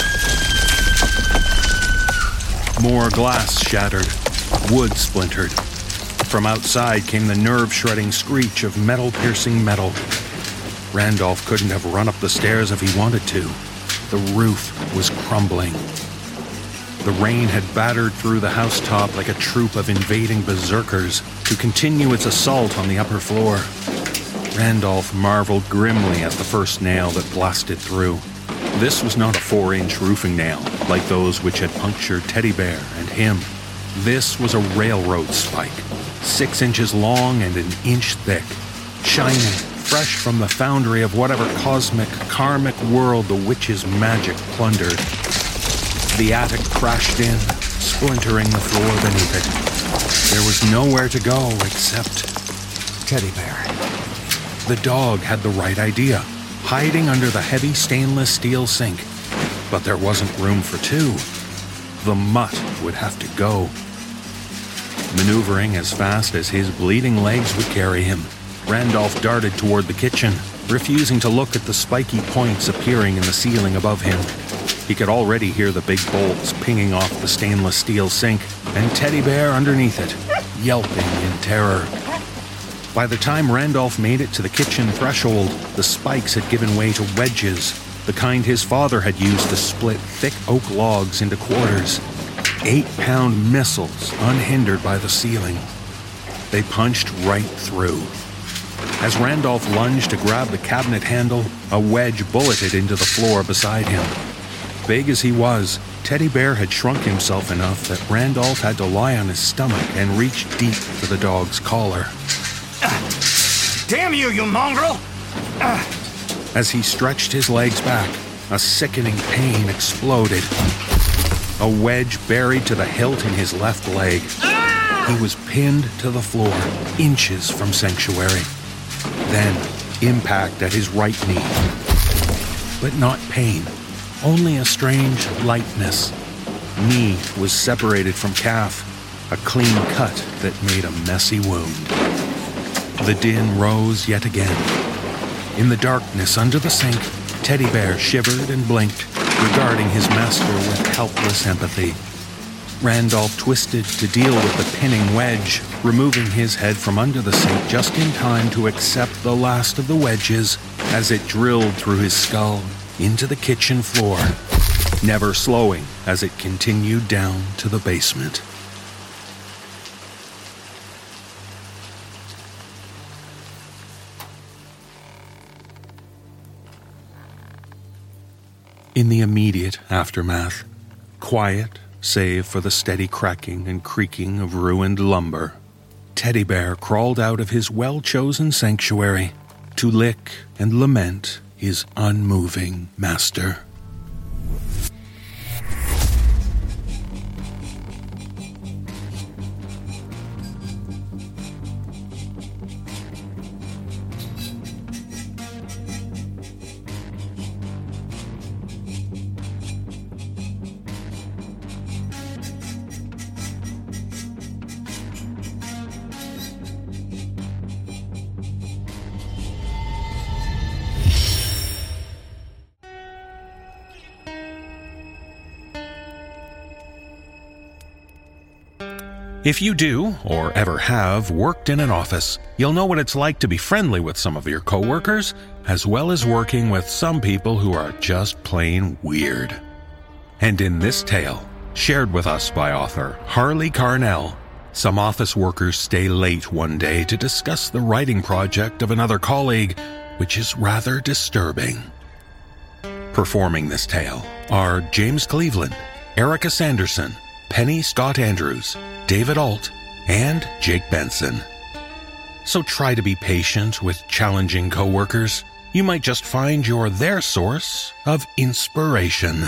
Speaker 2: More glass shattered. Wood splintered. From outside came the nerve-shredding screech of metal-piercing metal. Randolph couldn't have run up the stairs if he wanted to. The roof was crumbling. The rain had battered through the housetop like a troop of invading berserkers to continue its assault on the upper floor. Randolph marveled grimly at the first nail that blasted through. This was not a 4-inch roofing nail like those which had punctured Teddy Bear and him. This was a railroad spike, 6 inches long and an inch thick, shining, fresh from the foundry of whatever cosmic, karmic world the witch's magic plundered. The attic crashed in, splintering the floor beneath it. There was nowhere to go except
Speaker 8: Teddy Bear.
Speaker 2: The dog had the right idea, hiding under the heavy stainless steel sink. But there wasn't room for two. The mutt would have to go. Maneuvering as fast as his bleeding legs would carry him, Randolph darted toward the kitchen, refusing to look at the spiky points appearing in the ceiling above him. He could already hear the big bolts pinging off the stainless steel sink, and Teddy Bear underneath it, yelping in terror. By the time Randolph made it to the kitchen threshold, the spikes had given way to wedges, the kind his father had used to split thick oak logs into quarters. 8-pound missiles unhindered by the ceiling. they punched right through. As Randolph lunged to grab the cabinet handle, a wedge bulleted into the floor beside him. Big as he was, Teddy Bear had shrunk himself enough that Randolph had to lie on his stomach and reach deep for the dog's collar.
Speaker 12: Damn you, you mongrel!
Speaker 2: As he stretched his legs back, a sickening pain exploded. A wedge buried to the hilt in his left leg. He was pinned to the floor, inches from Sanctuary. Then, impact at his right knee. But not pain, only a strange lightness. Knee was separated from calf, a clean cut that made a messy wound. The din rose yet again. In the darkness under the sink, Teddy Bear shivered and blinked, regarding his master with helpless empathy. Randolph twisted to deal with the pinning wedge, removing his head from under the sink just in time to accept the last of the wedges as it drilled through his skull into the kitchen floor, never slowing as it continued down to the basement. In the immediate aftermath, quiet save for the steady cracking and creaking of ruined lumber, Teddy Bear crawled out of his well-chosen sanctuary to lick and lament his unmoving master. If you do, or ever have, worked in an office, you'll know what it's like to be friendly with some of your coworkers, as well as working with some people who are just plain weird. And in this tale, shared with us by author Harley Carnell, some office workers stay late one day to discuss the writing project of another colleague, which is rather disturbing. Performing this tale are James Cleveland, Erica Sanderson, Penny Scott Andrews, David Alt, and Jake Benson. So try to be patient with challenging coworkers. You might just find you're their source of inspiration.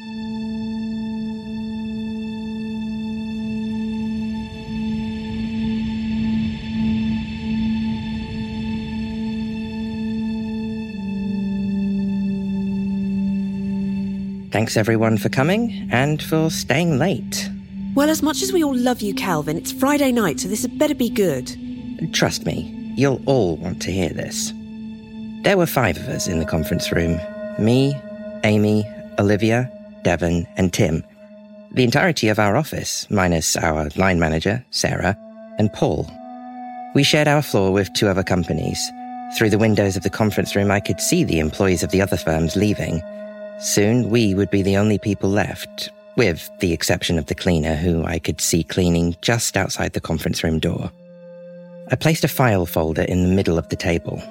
Speaker 13: Thanks everyone for coming and for staying late.
Speaker 14: Well, as much as we all love you, Calvin, it's Friday night, so this had better be good.
Speaker 13: Trust me, you'll all want to hear this. There were 5 of us in the conference room. Me, Amy, Olivia, Devon, and Tim. The entirety of our office, minus our line manager, Sarah, and Paul. We shared our floor with 2 other companies. Through the windows of the conference room, I could see the employees of the other firms leaving. Soon, we would be the only people left, with the exception of the cleaner, who I could see cleaning just outside the conference room door. I placed a file folder in the middle of the table.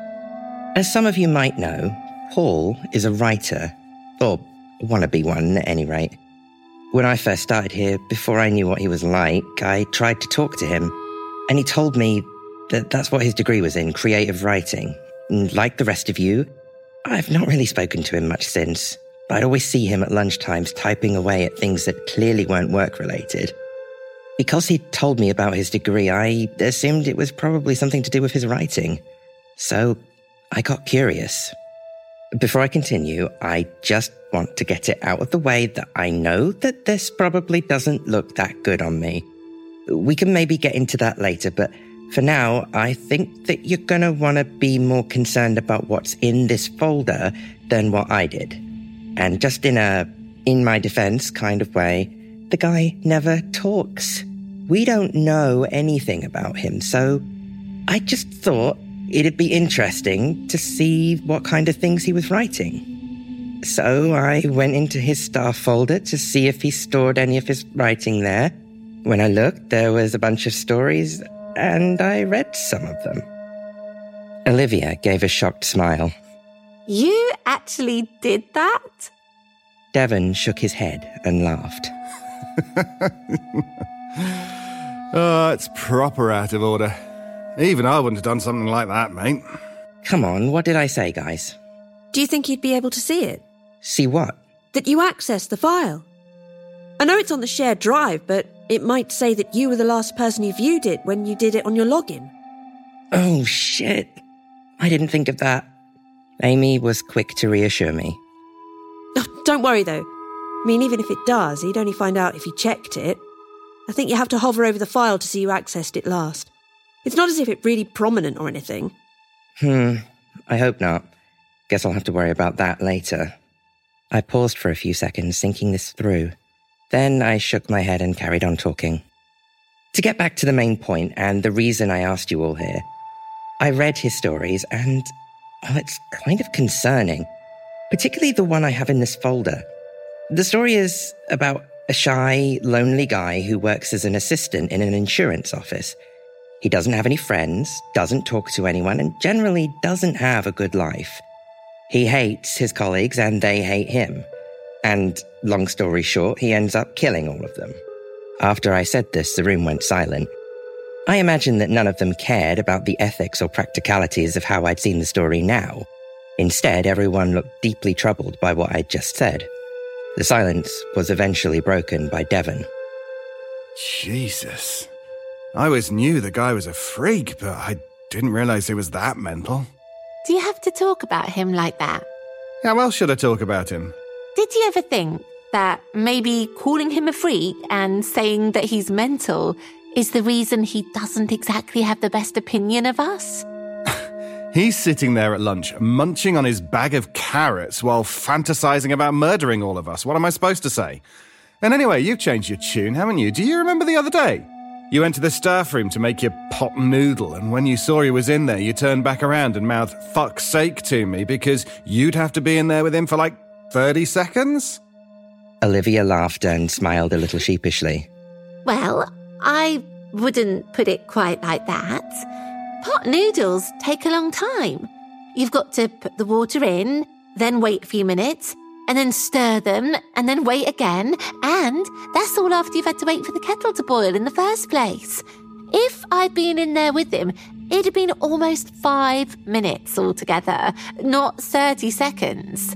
Speaker 13: As some of you might know, Paul is a writer, or wannabe one at any rate. When I first started here, before I knew what he was like, I tried to talk to him, and he told me that that's what his degree was in, creative writing. And like the rest of you, I've not really spoken to him much since. I'd always see him at lunchtimes typing away at things that clearly weren't work-related. Because he'd told me about his degree, I assumed it was probably something to do with his writing. So I got curious. Before I continue, I just want to get it out of the way that I know that this probably doesn't look that good on me. We can maybe get into that later, but for now, I think that you're going to want to be more concerned about what's in this folder than what I did. And just in my defense kind of way, the guy never talks. We don't know anything about him, so I just thought it'd be interesting to see what kind of things he was writing. So I went into his staff folder to see if he stored any of his writing there. When I looked, there was a bunch of stories, and I read some of them. Olivia gave a shocked smile.
Speaker 12: You actually did that?
Speaker 13: Devon shook his head and laughed.
Speaker 15: Oh, it's proper out of order. Even I wouldn't have done something like that, mate.
Speaker 13: Come on, what did I say, guys?
Speaker 14: Do you think you'd be able to see it?
Speaker 13: See what?
Speaker 14: That you accessed the file. I know it's on the shared drive, but it might say that you were the last person who viewed it when you did it on your login.
Speaker 13: Oh, shit. I didn't think of that. Amy was quick to reassure me.
Speaker 14: Oh, don't worry, though. I mean, even if it does, he'd only find out if he checked it. I think you have to hover over the file to see who accessed it last. It's not as if it's really prominent or anything.
Speaker 13: I hope not. Guess I'll have to worry about that later. I paused for a few seconds, thinking this through. Then I shook my head and carried on talking. To get back to the main point, and the reason I asked you all here, I read his stories, and it's kind of concerning. Particularly the one I have in this folder. The story is about a shy, lonely guy who works as an assistant in an insurance office. He doesn't have any friends, doesn't talk to anyone, and generally doesn't have a good life. He hates his colleagues and they hate him. And, long story short, he ends up killing all of them. After I said this, the room went silent. I imagined that none of them cared about the ethics or practicalities of how I'd seen the story now. Instead, everyone looked deeply troubled by what I'd just said. The silence was eventually broken by Devon.
Speaker 15: Jesus. I always knew the guy was a freak, but I didn't realise he was that mental.
Speaker 12: Do you have to talk about him like that?
Speaker 15: How else should I talk about him?
Speaker 12: Did you ever think that maybe calling him a freak and saying that he's mental is the reason he doesn't exactly have the best opinion of us?
Speaker 15: He's sitting there at lunch, munching on his bag of carrots while fantasizing about murdering all of us. What am I supposed to say? And anyway, you've changed your tune, haven't you? Do you remember the other day? You went to the staff room to make your pot noodle, and when you saw he was in there, you turned back around and mouthed "fuck's sake" to me because you'd have to be in there with him for like 30 seconds?
Speaker 13: Olivia laughed and smiled a little sheepishly.
Speaker 12: Well, I wouldn't put it quite like that. Pot noodles take a long time. You've got to put the water in, then wait a few minutes, and then stir them, and then wait again, and that's all after you've had to wait for the kettle to boil in the first place. If I'd been in there with him, it'd have been almost 5 minutes altogether, not 30 seconds.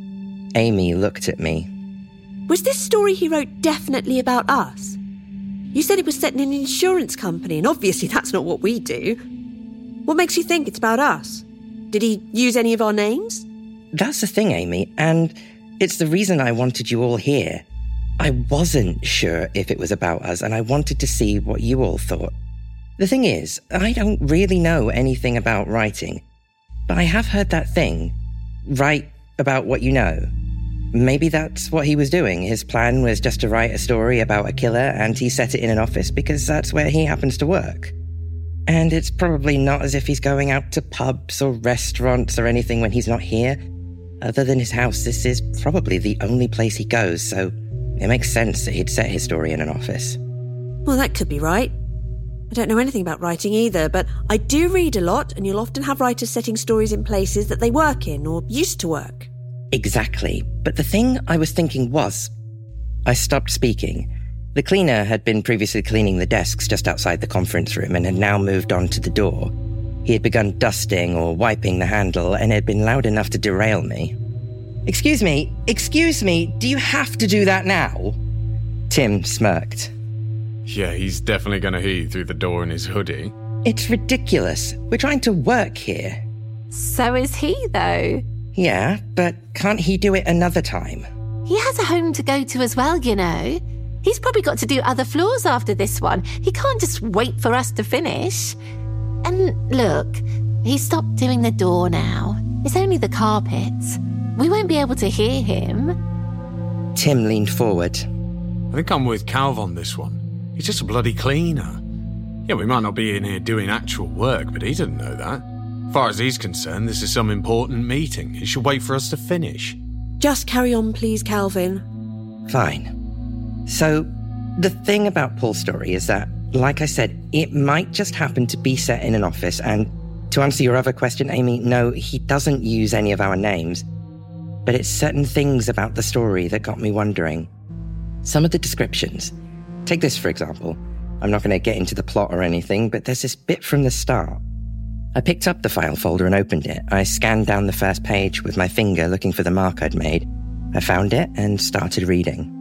Speaker 13: Amy looked at me.
Speaker 14: Was this story he wrote definitely about us? You said it was set in an insurance company, and obviously that's not what we do. What makes you think it's about us? Did he use any of our names?
Speaker 13: That's the thing, Amy, and it's the reason I wanted you all here. I wasn't sure if it was about us, and I wanted to see what you all thought. The thing is, I don't really know anything about writing, but I have heard that thing, write about what you know. Maybe that's what he was doing. His plan was just to write a story about a killer, and he set it in an office because that's where he happens to work. And it's probably not as if he's going out to pubs or restaurants or anything when he's not here. Other than his house, this is probably the only place he goes, so it makes sense that he'd set his story in an office.
Speaker 14: Well, that could be right. I don't know anything about writing either, but I do read a lot, and you'll often have writers setting stories in places that they work in or used to work.
Speaker 13: Exactly, but the thing I was thinking was... I stopped speaking. The cleaner had been previously cleaning the desks just outside the conference room and had now moved on to the door. He had begun dusting or wiping the handle and had been loud enough to derail me. Excuse me, do you have to do that now? Tim smirked.
Speaker 16: Yeah, he's definitely going to hear you through the door in his hoodie.
Speaker 13: It's ridiculous. We're trying to work here.
Speaker 12: So is he, though.
Speaker 13: Yeah, but can't he do it another time?
Speaker 12: He has a home to go to as well, you know. He's probably got to do other floors after this one. He can't just wait for us to finish. And look, he's stopped doing the door now. It's only the carpets. We won't be able to hear him.
Speaker 13: Tim leaned forward.
Speaker 16: I think I'm with Calv on this one. He's just a bloody cleaner. Yeah, we might not be in here doing actual work, but he didn't know that. As far as he's concerned, this is some important meeting. He should wait for us to finish.
Speaker 14: Just carry on, please, Calvin.
Speaker 13: Fine. So, the thing about Paul's story is that like I said, it might just happen to be set in an office, and to answer your other question, Amy, no, he doesn't use any of our names. But it's certain things about the story that got me wondering. Some of the descriptions. Take this, for example. I'm not going to get into the plot or anything, but there's this bit from the start. I picked up the file folder and opened it. I scanned down the first page with my finger looking for the mark I'd made. I found it and started reading.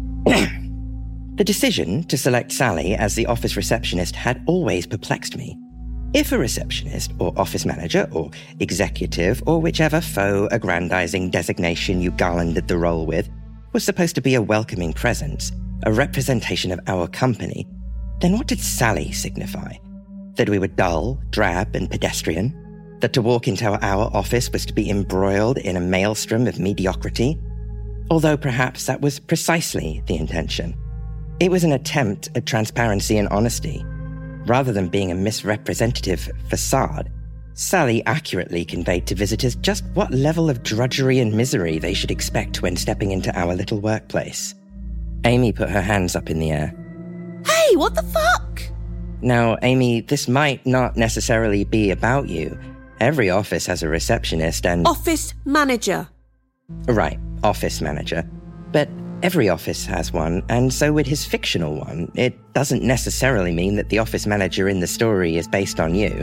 Speaker 13: The decision to select Sally as the office receptionist had always perplexed me. If a receptionist or office manager or executive or whichever faux aggrandizing designation you garlanded the role with was supposed to be a welcoming presence, a representation of our company, then what did Sally signify? That we were dull, drab, and pedestrian? That to walk into our office was to be embroiled in a maelstrom of mediocrity? Although perhaps that was precisely the intention. It was an attempt at transparency and honesty. Rather than being a misrepresentative facade, Sally accurately conveyed to visitors just what level of drudgery and misery they should expect when stepping into our little workplace. Amy put her hands up in the air.
Speaker 14: Hey, what the fuck?
Speaker 13: Now, Amy, this might not necessarily be about you. Every office has a receptionist and...
Speaker 14: Office manager.
Speaker 13: Right, office manager. But every office has one, and so would his fictional one. It doesn't necessarily mean that the office manager in the story is based on you.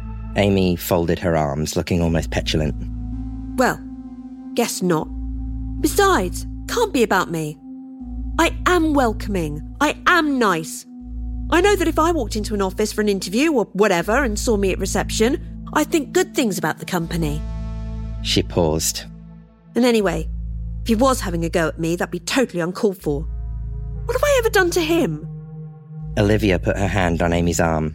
Speaker 13: Amy folded her arms, looking almost petulant.
Speaker 14: Well, guess not. Besides, can't be about me. I am welcoming. I am nice. I know that if I walked into an office for an interview or whatever and saw me at reception, I'd think good things about the company.
Speaker 13: She paused.
Speaker 14: And anyway, if he was having a go at me, that'd be totally uncalled for. What have I ever done to him?
Speaker 13: Olivia put her hand on Amy's arm.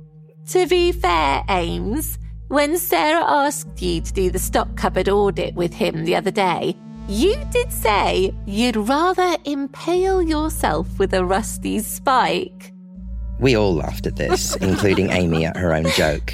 Speaker 12: To be fair, Ames, when Sarah asked you to do the stock cupboard audit with him the other day, you did say you'd rather impale yourself with a rusty spike.
Speaker 13: We all laughed at this, including Amy at her own joke.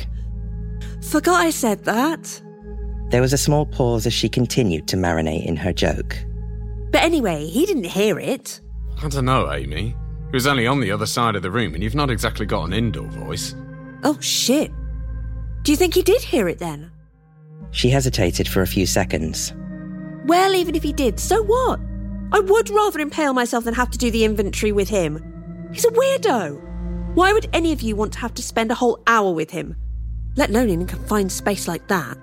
Speaker 14: Forgot I said that.
Speaker 13: There was a small pause as she continued to marinate in her joke.
Speaker 14: But anyway, he didn't hear it.
Speaker 16: I don't know, Amy. He was only on the other side of the room, and you've not exactly got an indoor voice.
Speaker 14: Oh, shit. Do you think he did hear it then?
Speaker 13: She hesitated for a few seconds.
Speaker 14: Well, even if he did, so what? I would rather impale myself than have to do the inventory with him. He's a weirdo. Why would any of you want to have to spend a whole hour with him? Let alone in a confined space like that.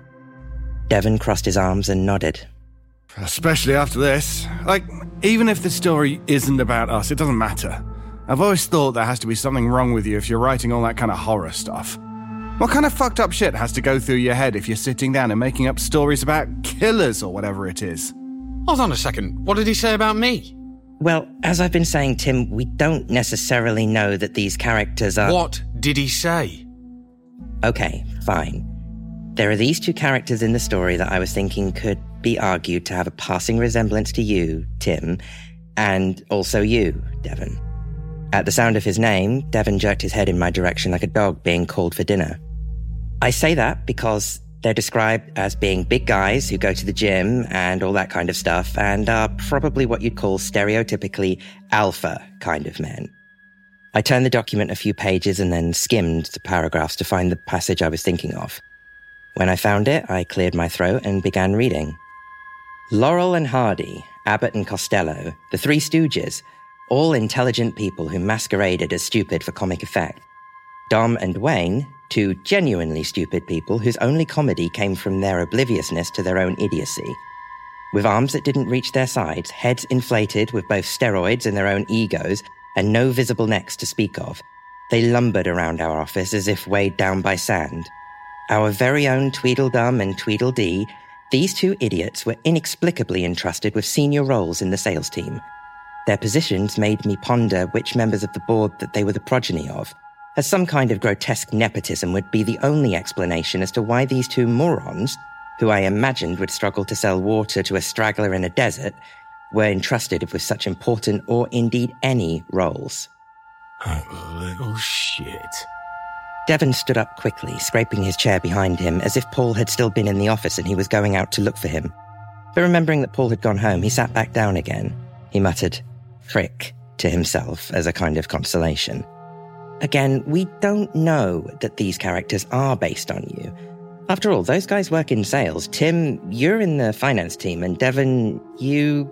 Speaker 13: Devon crossed his arms and nodded.
Speaker 15: Especially after this. Like, even if the story isn't about us, it doesn't matter. I've always thought there has to be something wrong with you if you're writing all that kind of horror stuff. What kind of fucked up shit has to go through your head if you're sitting down and making up stories about killers or whatever it is?
Speaker 16: Hold on a second. What did he say about me?
Speaker 13: Well, as I've been saying, Tim, we don't necessarily know that these characters are...
Speaker 16: What did he say?
Speaker 13: Okay, fine. There are these two characters in the story that I was thinking could be argued to have a passing resemblance to you, Tim, and also you, Devon. At the sound of his name, Devon jerked his head in my direction like a dog being called for dinner. I say that because they're described as being big guys who go to the gym and all that kind of stuff, and are probably what you'd call stereotypically alpha kind of men. I turned the document a few pages and then skimmed the paragraphs to find the passage I was thinking of. When I found it, I cleared my throat and began reading. Laurel and Hardy, Abbott and Costello, the Three Stooges, all intelligent people who masqueraded as stupid for comic effect. Dom and Wayne, two genuinely stupid people whose only comedy came from their obliviousness to their own idiocy. With arms that didn't reach their sides, heads inflated with both steroids and their own egos, and no visible necks to speak of, they lumbered around our office as if weighed down by sand. Our very own Tweedledum and Tweedledee, these two idiots were inexplicably entrusted with senior roles in the sales team. Their positions made me ponder which members of the board that they were the progeny of, as some kind of grotesque nepotism would be the only explanation as to why these two morons, who I imagined would struggle to sell water to a straggler in a desert, were entrusted with such important or indeed any roles.
Speaker 16: Oh, little shit.
Speaker 13: Devon stood up quickly, scraping his chair behind him as if Paul had still been in the office and he was going out to look for him. But remembering that Paul had gone home, he sat back down again. He muttered, "Frick," to himself as a kind of consolation. Again, we don't know that these characters are based on you. After all, those guys work in sales. Tim, you're in the finance team, and Devon, you...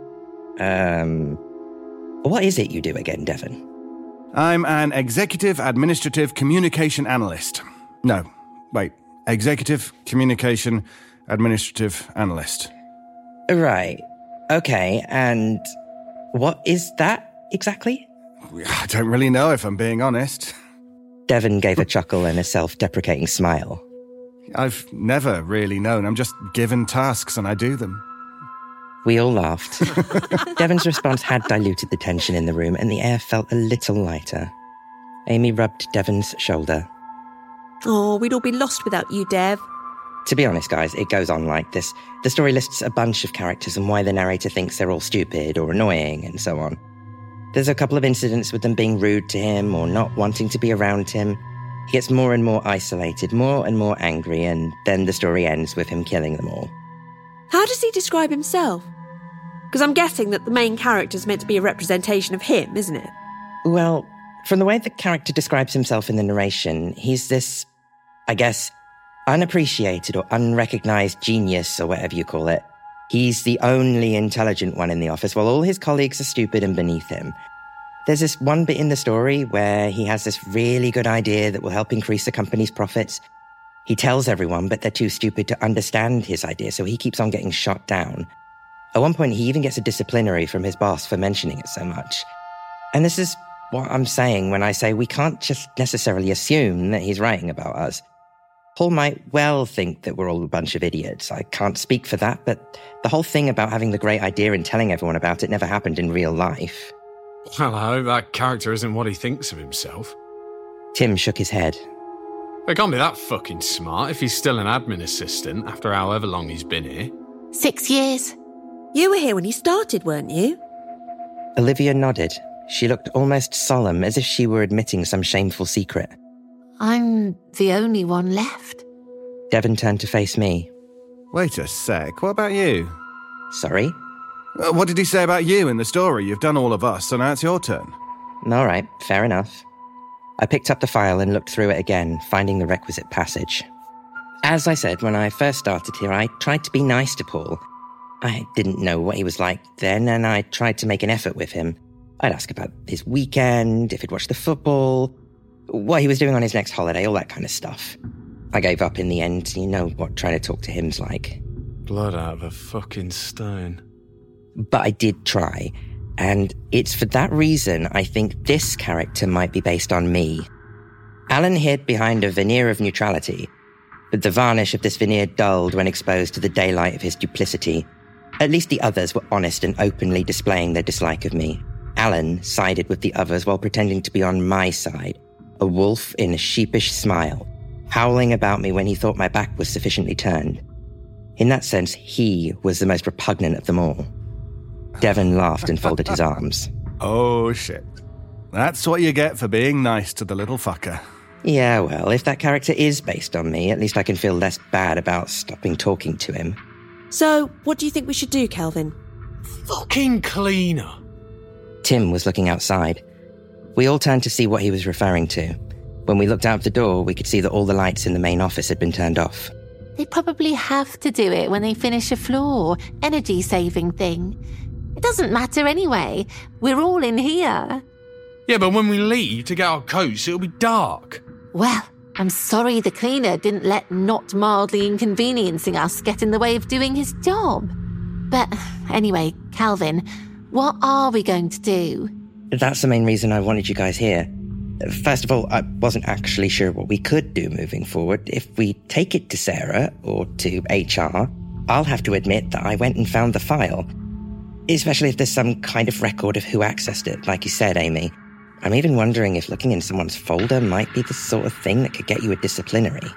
Speaker 13: What is it you do again, Devon?
Speaker 15: I'm an executive administrative communication analyst. No, wait. Executive communication administrative analyst.
Speaker 13: Right. Okay, and what is that exactly?
Speaker 15: I don't really know, if I'm being honest.
Speaker 13: Devon gave a chuckle and a self-deprecating smile.
Speaker 15: I've never really known. I'm just given tasks and I do them.
Speaker 13: We all laughed. Devon's response had diluted the tension in the room, and the air felt a little lighter. Amy rubbed Devon's shoulder.
Speaker 14: Oh, we'd all be lost without you, Dev.
Speaker 13: To be honest, guys, it goes on like this. The story lists a bunch of characters and why the narrator thinks they're all stupid or annoying and so on. There's a couple of incidents with them being rude to him or not wanting to be around him. He gets more and more isolated, more and more angry, and then the story ends with him killing them all.
Speaker 14: How does he describe himself? Because I'm guessing that the main character's meant to be a representation of him, isn't it?
Speaker 13: Well, from the way the character describes himself in the narration, he's this, I guess, unappreciated or unrecognized genius or whatever you call it. He's the only intelligent one in the office while all his colleagues are stupid and beneath him. There's this one bit in the story where he has this really good idea that will help increase the company's profits. He tells everyone, but they're too stupid to understand his idea, so he keeps on getting shot down. At one point, he even gets a disciplinary from his boss for mentioning it so much. And this is what I'm saying when I say we can't just necessarily assume that he's writing about us. Paul might well think that we're all a bunch of idiots. I can't speak for that, but the whole thing about having the great idea and telling everyone about it never happened in real life.
Speaker 16: Well, I hope that character isn't what he thinks of himself.
Speaker 13: Tim shook his head.
Speaker 16: He can't be that fucking smart if he's still an admin assistant after however long he's been here.
Speaker 12: 6 years.
Speaker 14: You were here when he started, weren't you?
Speaker 13: Olivia nodded. She looked almost solemn, as if she were admitting some shameful secret.
Speaker 12: I'm the only one left.
Speaker 13: Devon turned to face me.
Speaker 15: Wait a sec, what about you?
Speaker 13: Sorry?
Speaker 15: What did he say about you in the story? You've done all of us, so now it's your turn.
Speaker 13: All right, fair enough. I picked up the file and looked through it again, finding the requisite passage. As I said, when I first started here, I tried to be nice to Paul. I didn't know what he was like then, and I tried to make an effort with him. I'd ask about his weekend, if he'd watched the football, what he was doing on his next holiday, all that kind of stuff. I gave up in the end. You know what trying to talk to him's like.
Speaker 16: Blood out of a fucking stone.
Speaker 13: But I did try, and it's for that reason I think this character might be based on me. Alan hid behind a veneer of neutrality, but the varnish of this veneer dulled when exposed to the daylight of his duplicity. At least the others were honest and openly displaying their dislike of me. Alan sided with the others while pretending to be on my side, a wolf in a sheepish smile, howling about me when he thought my back was sufficiently turned. In that sense, he was the most repugnant of them all. Devon laughed and folded his arms.
Speaker 15: Oh, shit. That's what you get for being nice to the little fucker.
Speaker 13: Yeah, well, if that character is based on me, at least I can feel less bad about stopping talking to him.
Speaker 14: So, what do you think we should do, Kelvin?
Speaker 16: Fucking cleaner.
Speaker 13: Tim was looking outside. We all turned to see what he was referring to. When we looked out of the door, we could see that all the lights in the main office had been turned off.
Speaker 12: They probably have to do it when they finish a floor. Energy-saving thing. It doesn't matter anyway. We're all in here.
Speaker 16: Yeah, but when we leave to get our coats, it'll be dark.
Speaker 12: Well, I'm sorry the cleaner didn't let not mildly inconveniencing us get in the way of doing his job. But anyway, Calvin, what are we going to do?
Speaker 13: That's the main reason I wanted you guys here. First of all, I wasn't actually sure what we could do moving forward. If we take it to Sarah or to HR, I'll have to admit that I went and found the file. Especially if there's some kind of record of who accessed it, like you said, Amy. I'm even wondering if looking in someone's folder might be the sort of thing that could get you a disciplinary.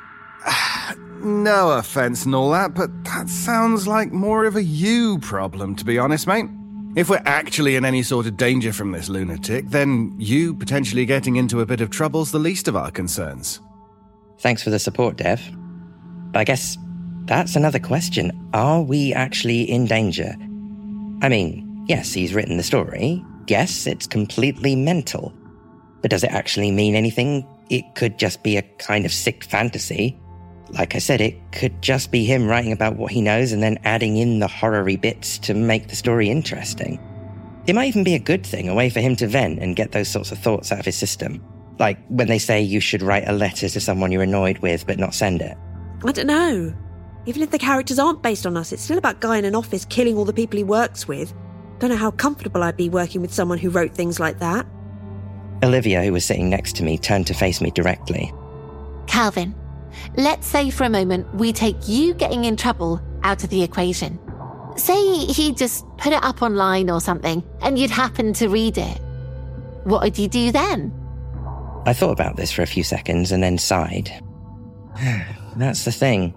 Speaker 15: No offence and all that, but that sounds like more of a you problem, to be honest, mate. If we're actually in any sort of danger from this lunatic, then you potentially getting into a bit of trouble's the least of our concerns.
Speaker 13: Thanks for the support, Dev. I guess that's another question. Are we actually in danger? I mean, yes, he's written the story. Yes, it's completely mental. But does it actually mean anything? It could just be a kind of sick fantasy. Like I said, it could just be him writing about what he knows and then adding in the horror-y bits to make the story interesting. It might even be a good thing, a way for him to vent and get those sorts of thoughts out of his system. Like when they say you should write a letter to someone you're annoyed with but not send it.
Speaker 14: I don't know. Even if the characters aren't based on us, it's still about a guy in an office killing all the people he works with. Don't know how comfortable I'd be working with someone who wrote things like that.
Speaker 13: Olivia, who was sitting next to me, turned to face me directly.
Speaker 12: Calvin, let's say for a moment we take you getting in trouble out of the equation. Say he just put it up online or something and you'd happen to read it. What would you do then?
Speaker 13: I thought about this for a few seconds and then sighed. That's the thing.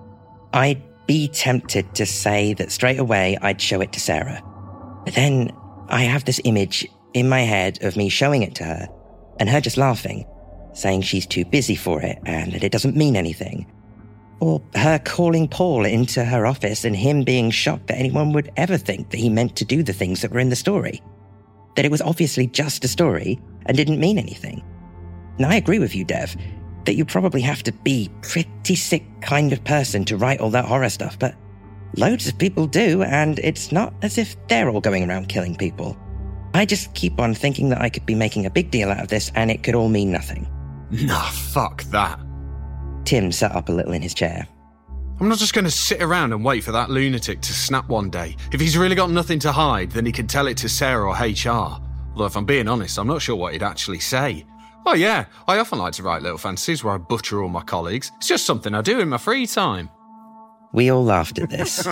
Speaker 13: I'd be tempted to say that straight away I'd show it to Sarah. But then I have this image in my head of me showing it to her and her just laughing, saying she's too busy for it and that it doesn't mean anything. Or her calling Paul into her office and him being shocked that anyone would ever think that he meant to do the things that were in the story. That it was obviously just a story and didn't mean anything. And I agree with you, Dev, that you probably have to be pretty sick kind of person to write all that horror stuff, but loads of people do, and it's not as if they're all going around killing people. I just keep on thinking that I could be making a big deal out of this and it could all mean nothing.
Speaker 16: Nah, fuck that.
Speaker 13: Tim sat up a little in his chair.
Speaker 16: I'm not just going to sit around and wait for that lunatic to snap one day. If he's really got nothing to hide, then he can tell it to Sarah or HR. Although if I'm being honest, I'm not sure what he'd actually say. Oh yeah, I often like to write little fantasies where I butcher all my colleagues. It's just something I do in my free time.
Speaker 13: We all laughed at this,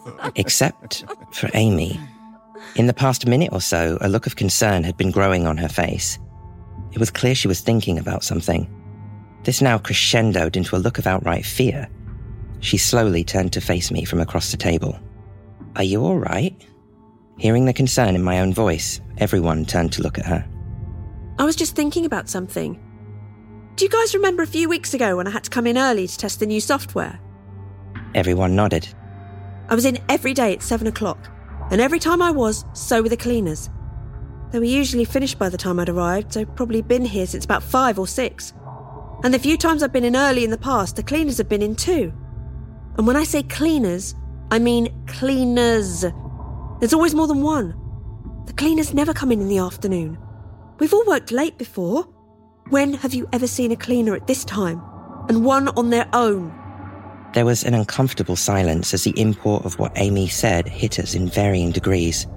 Speaker 13: except for Amy. In the past minute or so, a look of concern had been growing on her face. It was clear she was thinking about something. This now crescendoed into a look of outright fear. She slowly turned to face me from across the table. Are you all right? Hearing the concern in my own voice, everyone turned to look at her.
Speaker 14: I was just thinking about something. Do you guys remember a few weeks ago when I had to come in early to test the new software?
Speaker 13: Everyone nodded.
Speaker 14: I was in every day at 7 o'clock, and every time I was, so were the cleaners. They were usually finished by the time I'd arrived, so probably been here since about 5 or 6. And the few times I've been in early in the past, the cleaners have been in too. And when I say cleaners, I mean cleaners. There's always more than one. The cleaners never come in the afternoon. We've all worked late before. When have you ever seen a cleaner at this time? And one on their own?
Speaker 13: There was an uncomfortable silence as the import of what Amy said hit us in varying degrees.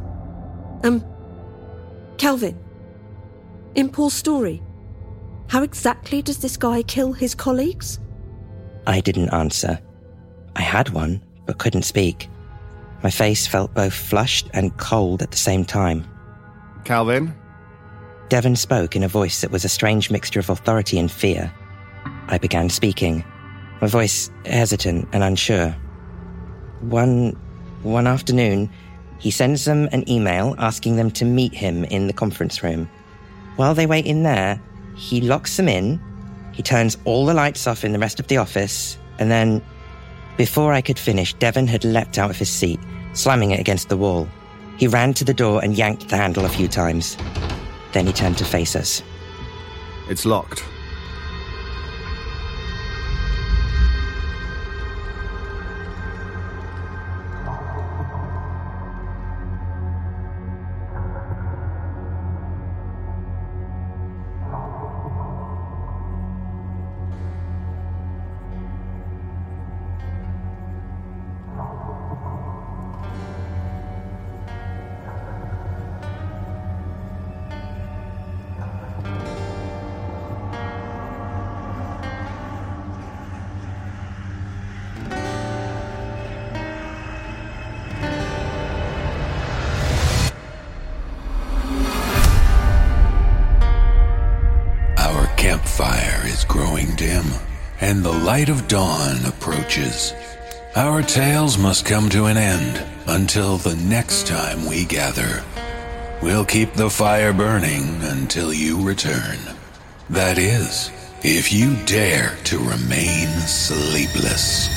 Speaker 14: Calvin, in Paul's story, how exactly does this guy kill his colleagues?
Speaker 13: I didn't answer. I had one, but couldn't speak. My face felt both flushed and cold at the same time.
Speaker 15: Calvin?
Speaker 13: Devon spoke in a voice that was a strange mixture of authority and fear. I began speaking, my voice hesitant and unsure. One afternoon, he sends them an email asking them to meet him in the conference room. While they wait in there, he locks them in, he turns all the lights off in the rest of the office, and then, before I could finish, Devon had leapt out of his seat, slamming it against the wall. He ran to the door and yanked the handle a few times. Then he turned to face us.
Speaker 15: It's locked.
Speaker 2: Campfire is growing dim, and the light of dawn approaches. Our tales must come to an end until the next time we gather. We'll keep the fire burning until you return. That is, if you dare to remain sleepless.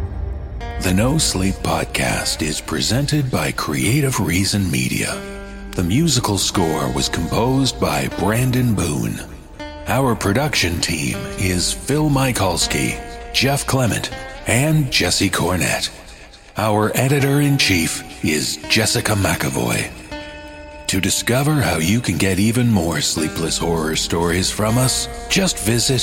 Speaker 2: The No Sleep Podcast is presented by Creative Reason Media. The musical score was composed by Brandon Boone. Our production team is Phil Michalski, Jeff Clement, and Jesse Cornett. Our editor-in-chief is Jessica McAvoy. To discover how you can get even more sleepless horror stories from us, just visit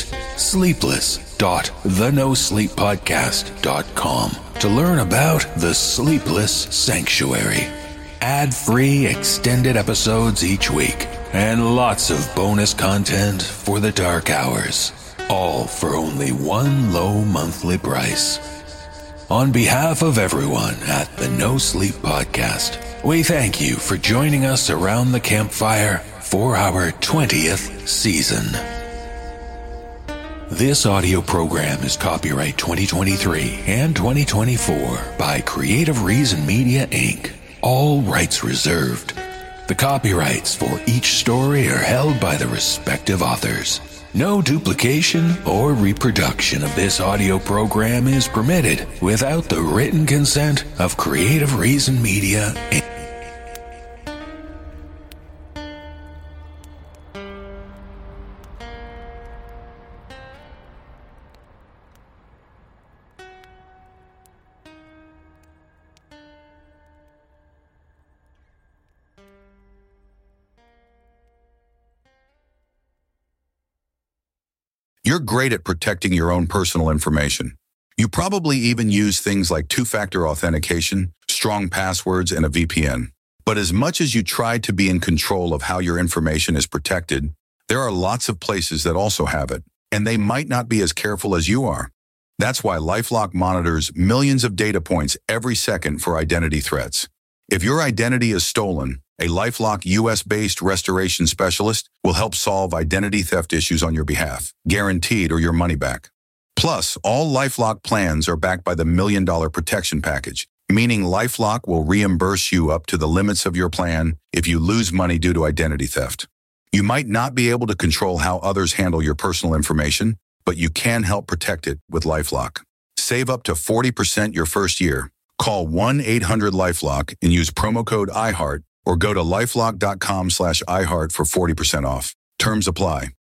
Speaker 2: sleepless.thenosleeppodcast.com to learn about The Sleepless Sanctuary. Ad-free extended episodes each week, and lots of bonus content for the dark hours, all for only one low monthly price. On behalf of everyone at the No Sleep Podcast, we thank you for joining us around the campfire for our 20th season. This audio program is copyright 2023 and 2024 by Creative Reason Media, Inc., all rights reserved. The copyrights for each story are held by the respective authors. No duplication or reproduction of this audio program is permitted without the written consent of Creative Reason Media, Inc.
Speaker 17: You're great at protecting your own personal information. You probably even use things like two-factor authentication, strong passwords, and a VPN. But as much as you try to be in control of how your information is protected, there are lots of places that also have it, and they might not be as careful as you are. That's why LifeLock monitors millions of data points every second for identity threats. If your identity is stolen, a LifeLock US-based restoration specialist will help solve identity theft issues on your behalf, guaranteed or your money back. Plus, all LifeLock plans are backed by the $1 Million Protection Package, meaning LifeLock will reimburse you up to the limits of your plan if you lose money due to identity theft. You might not be able to control how others handle your personal information, but you can help protect it with LifeLock. Save up to 40% your first year. Call 1-800-LifeLock and use promo code IHEART or go to lifelock.com/iHeart for 40% off. Terms apply.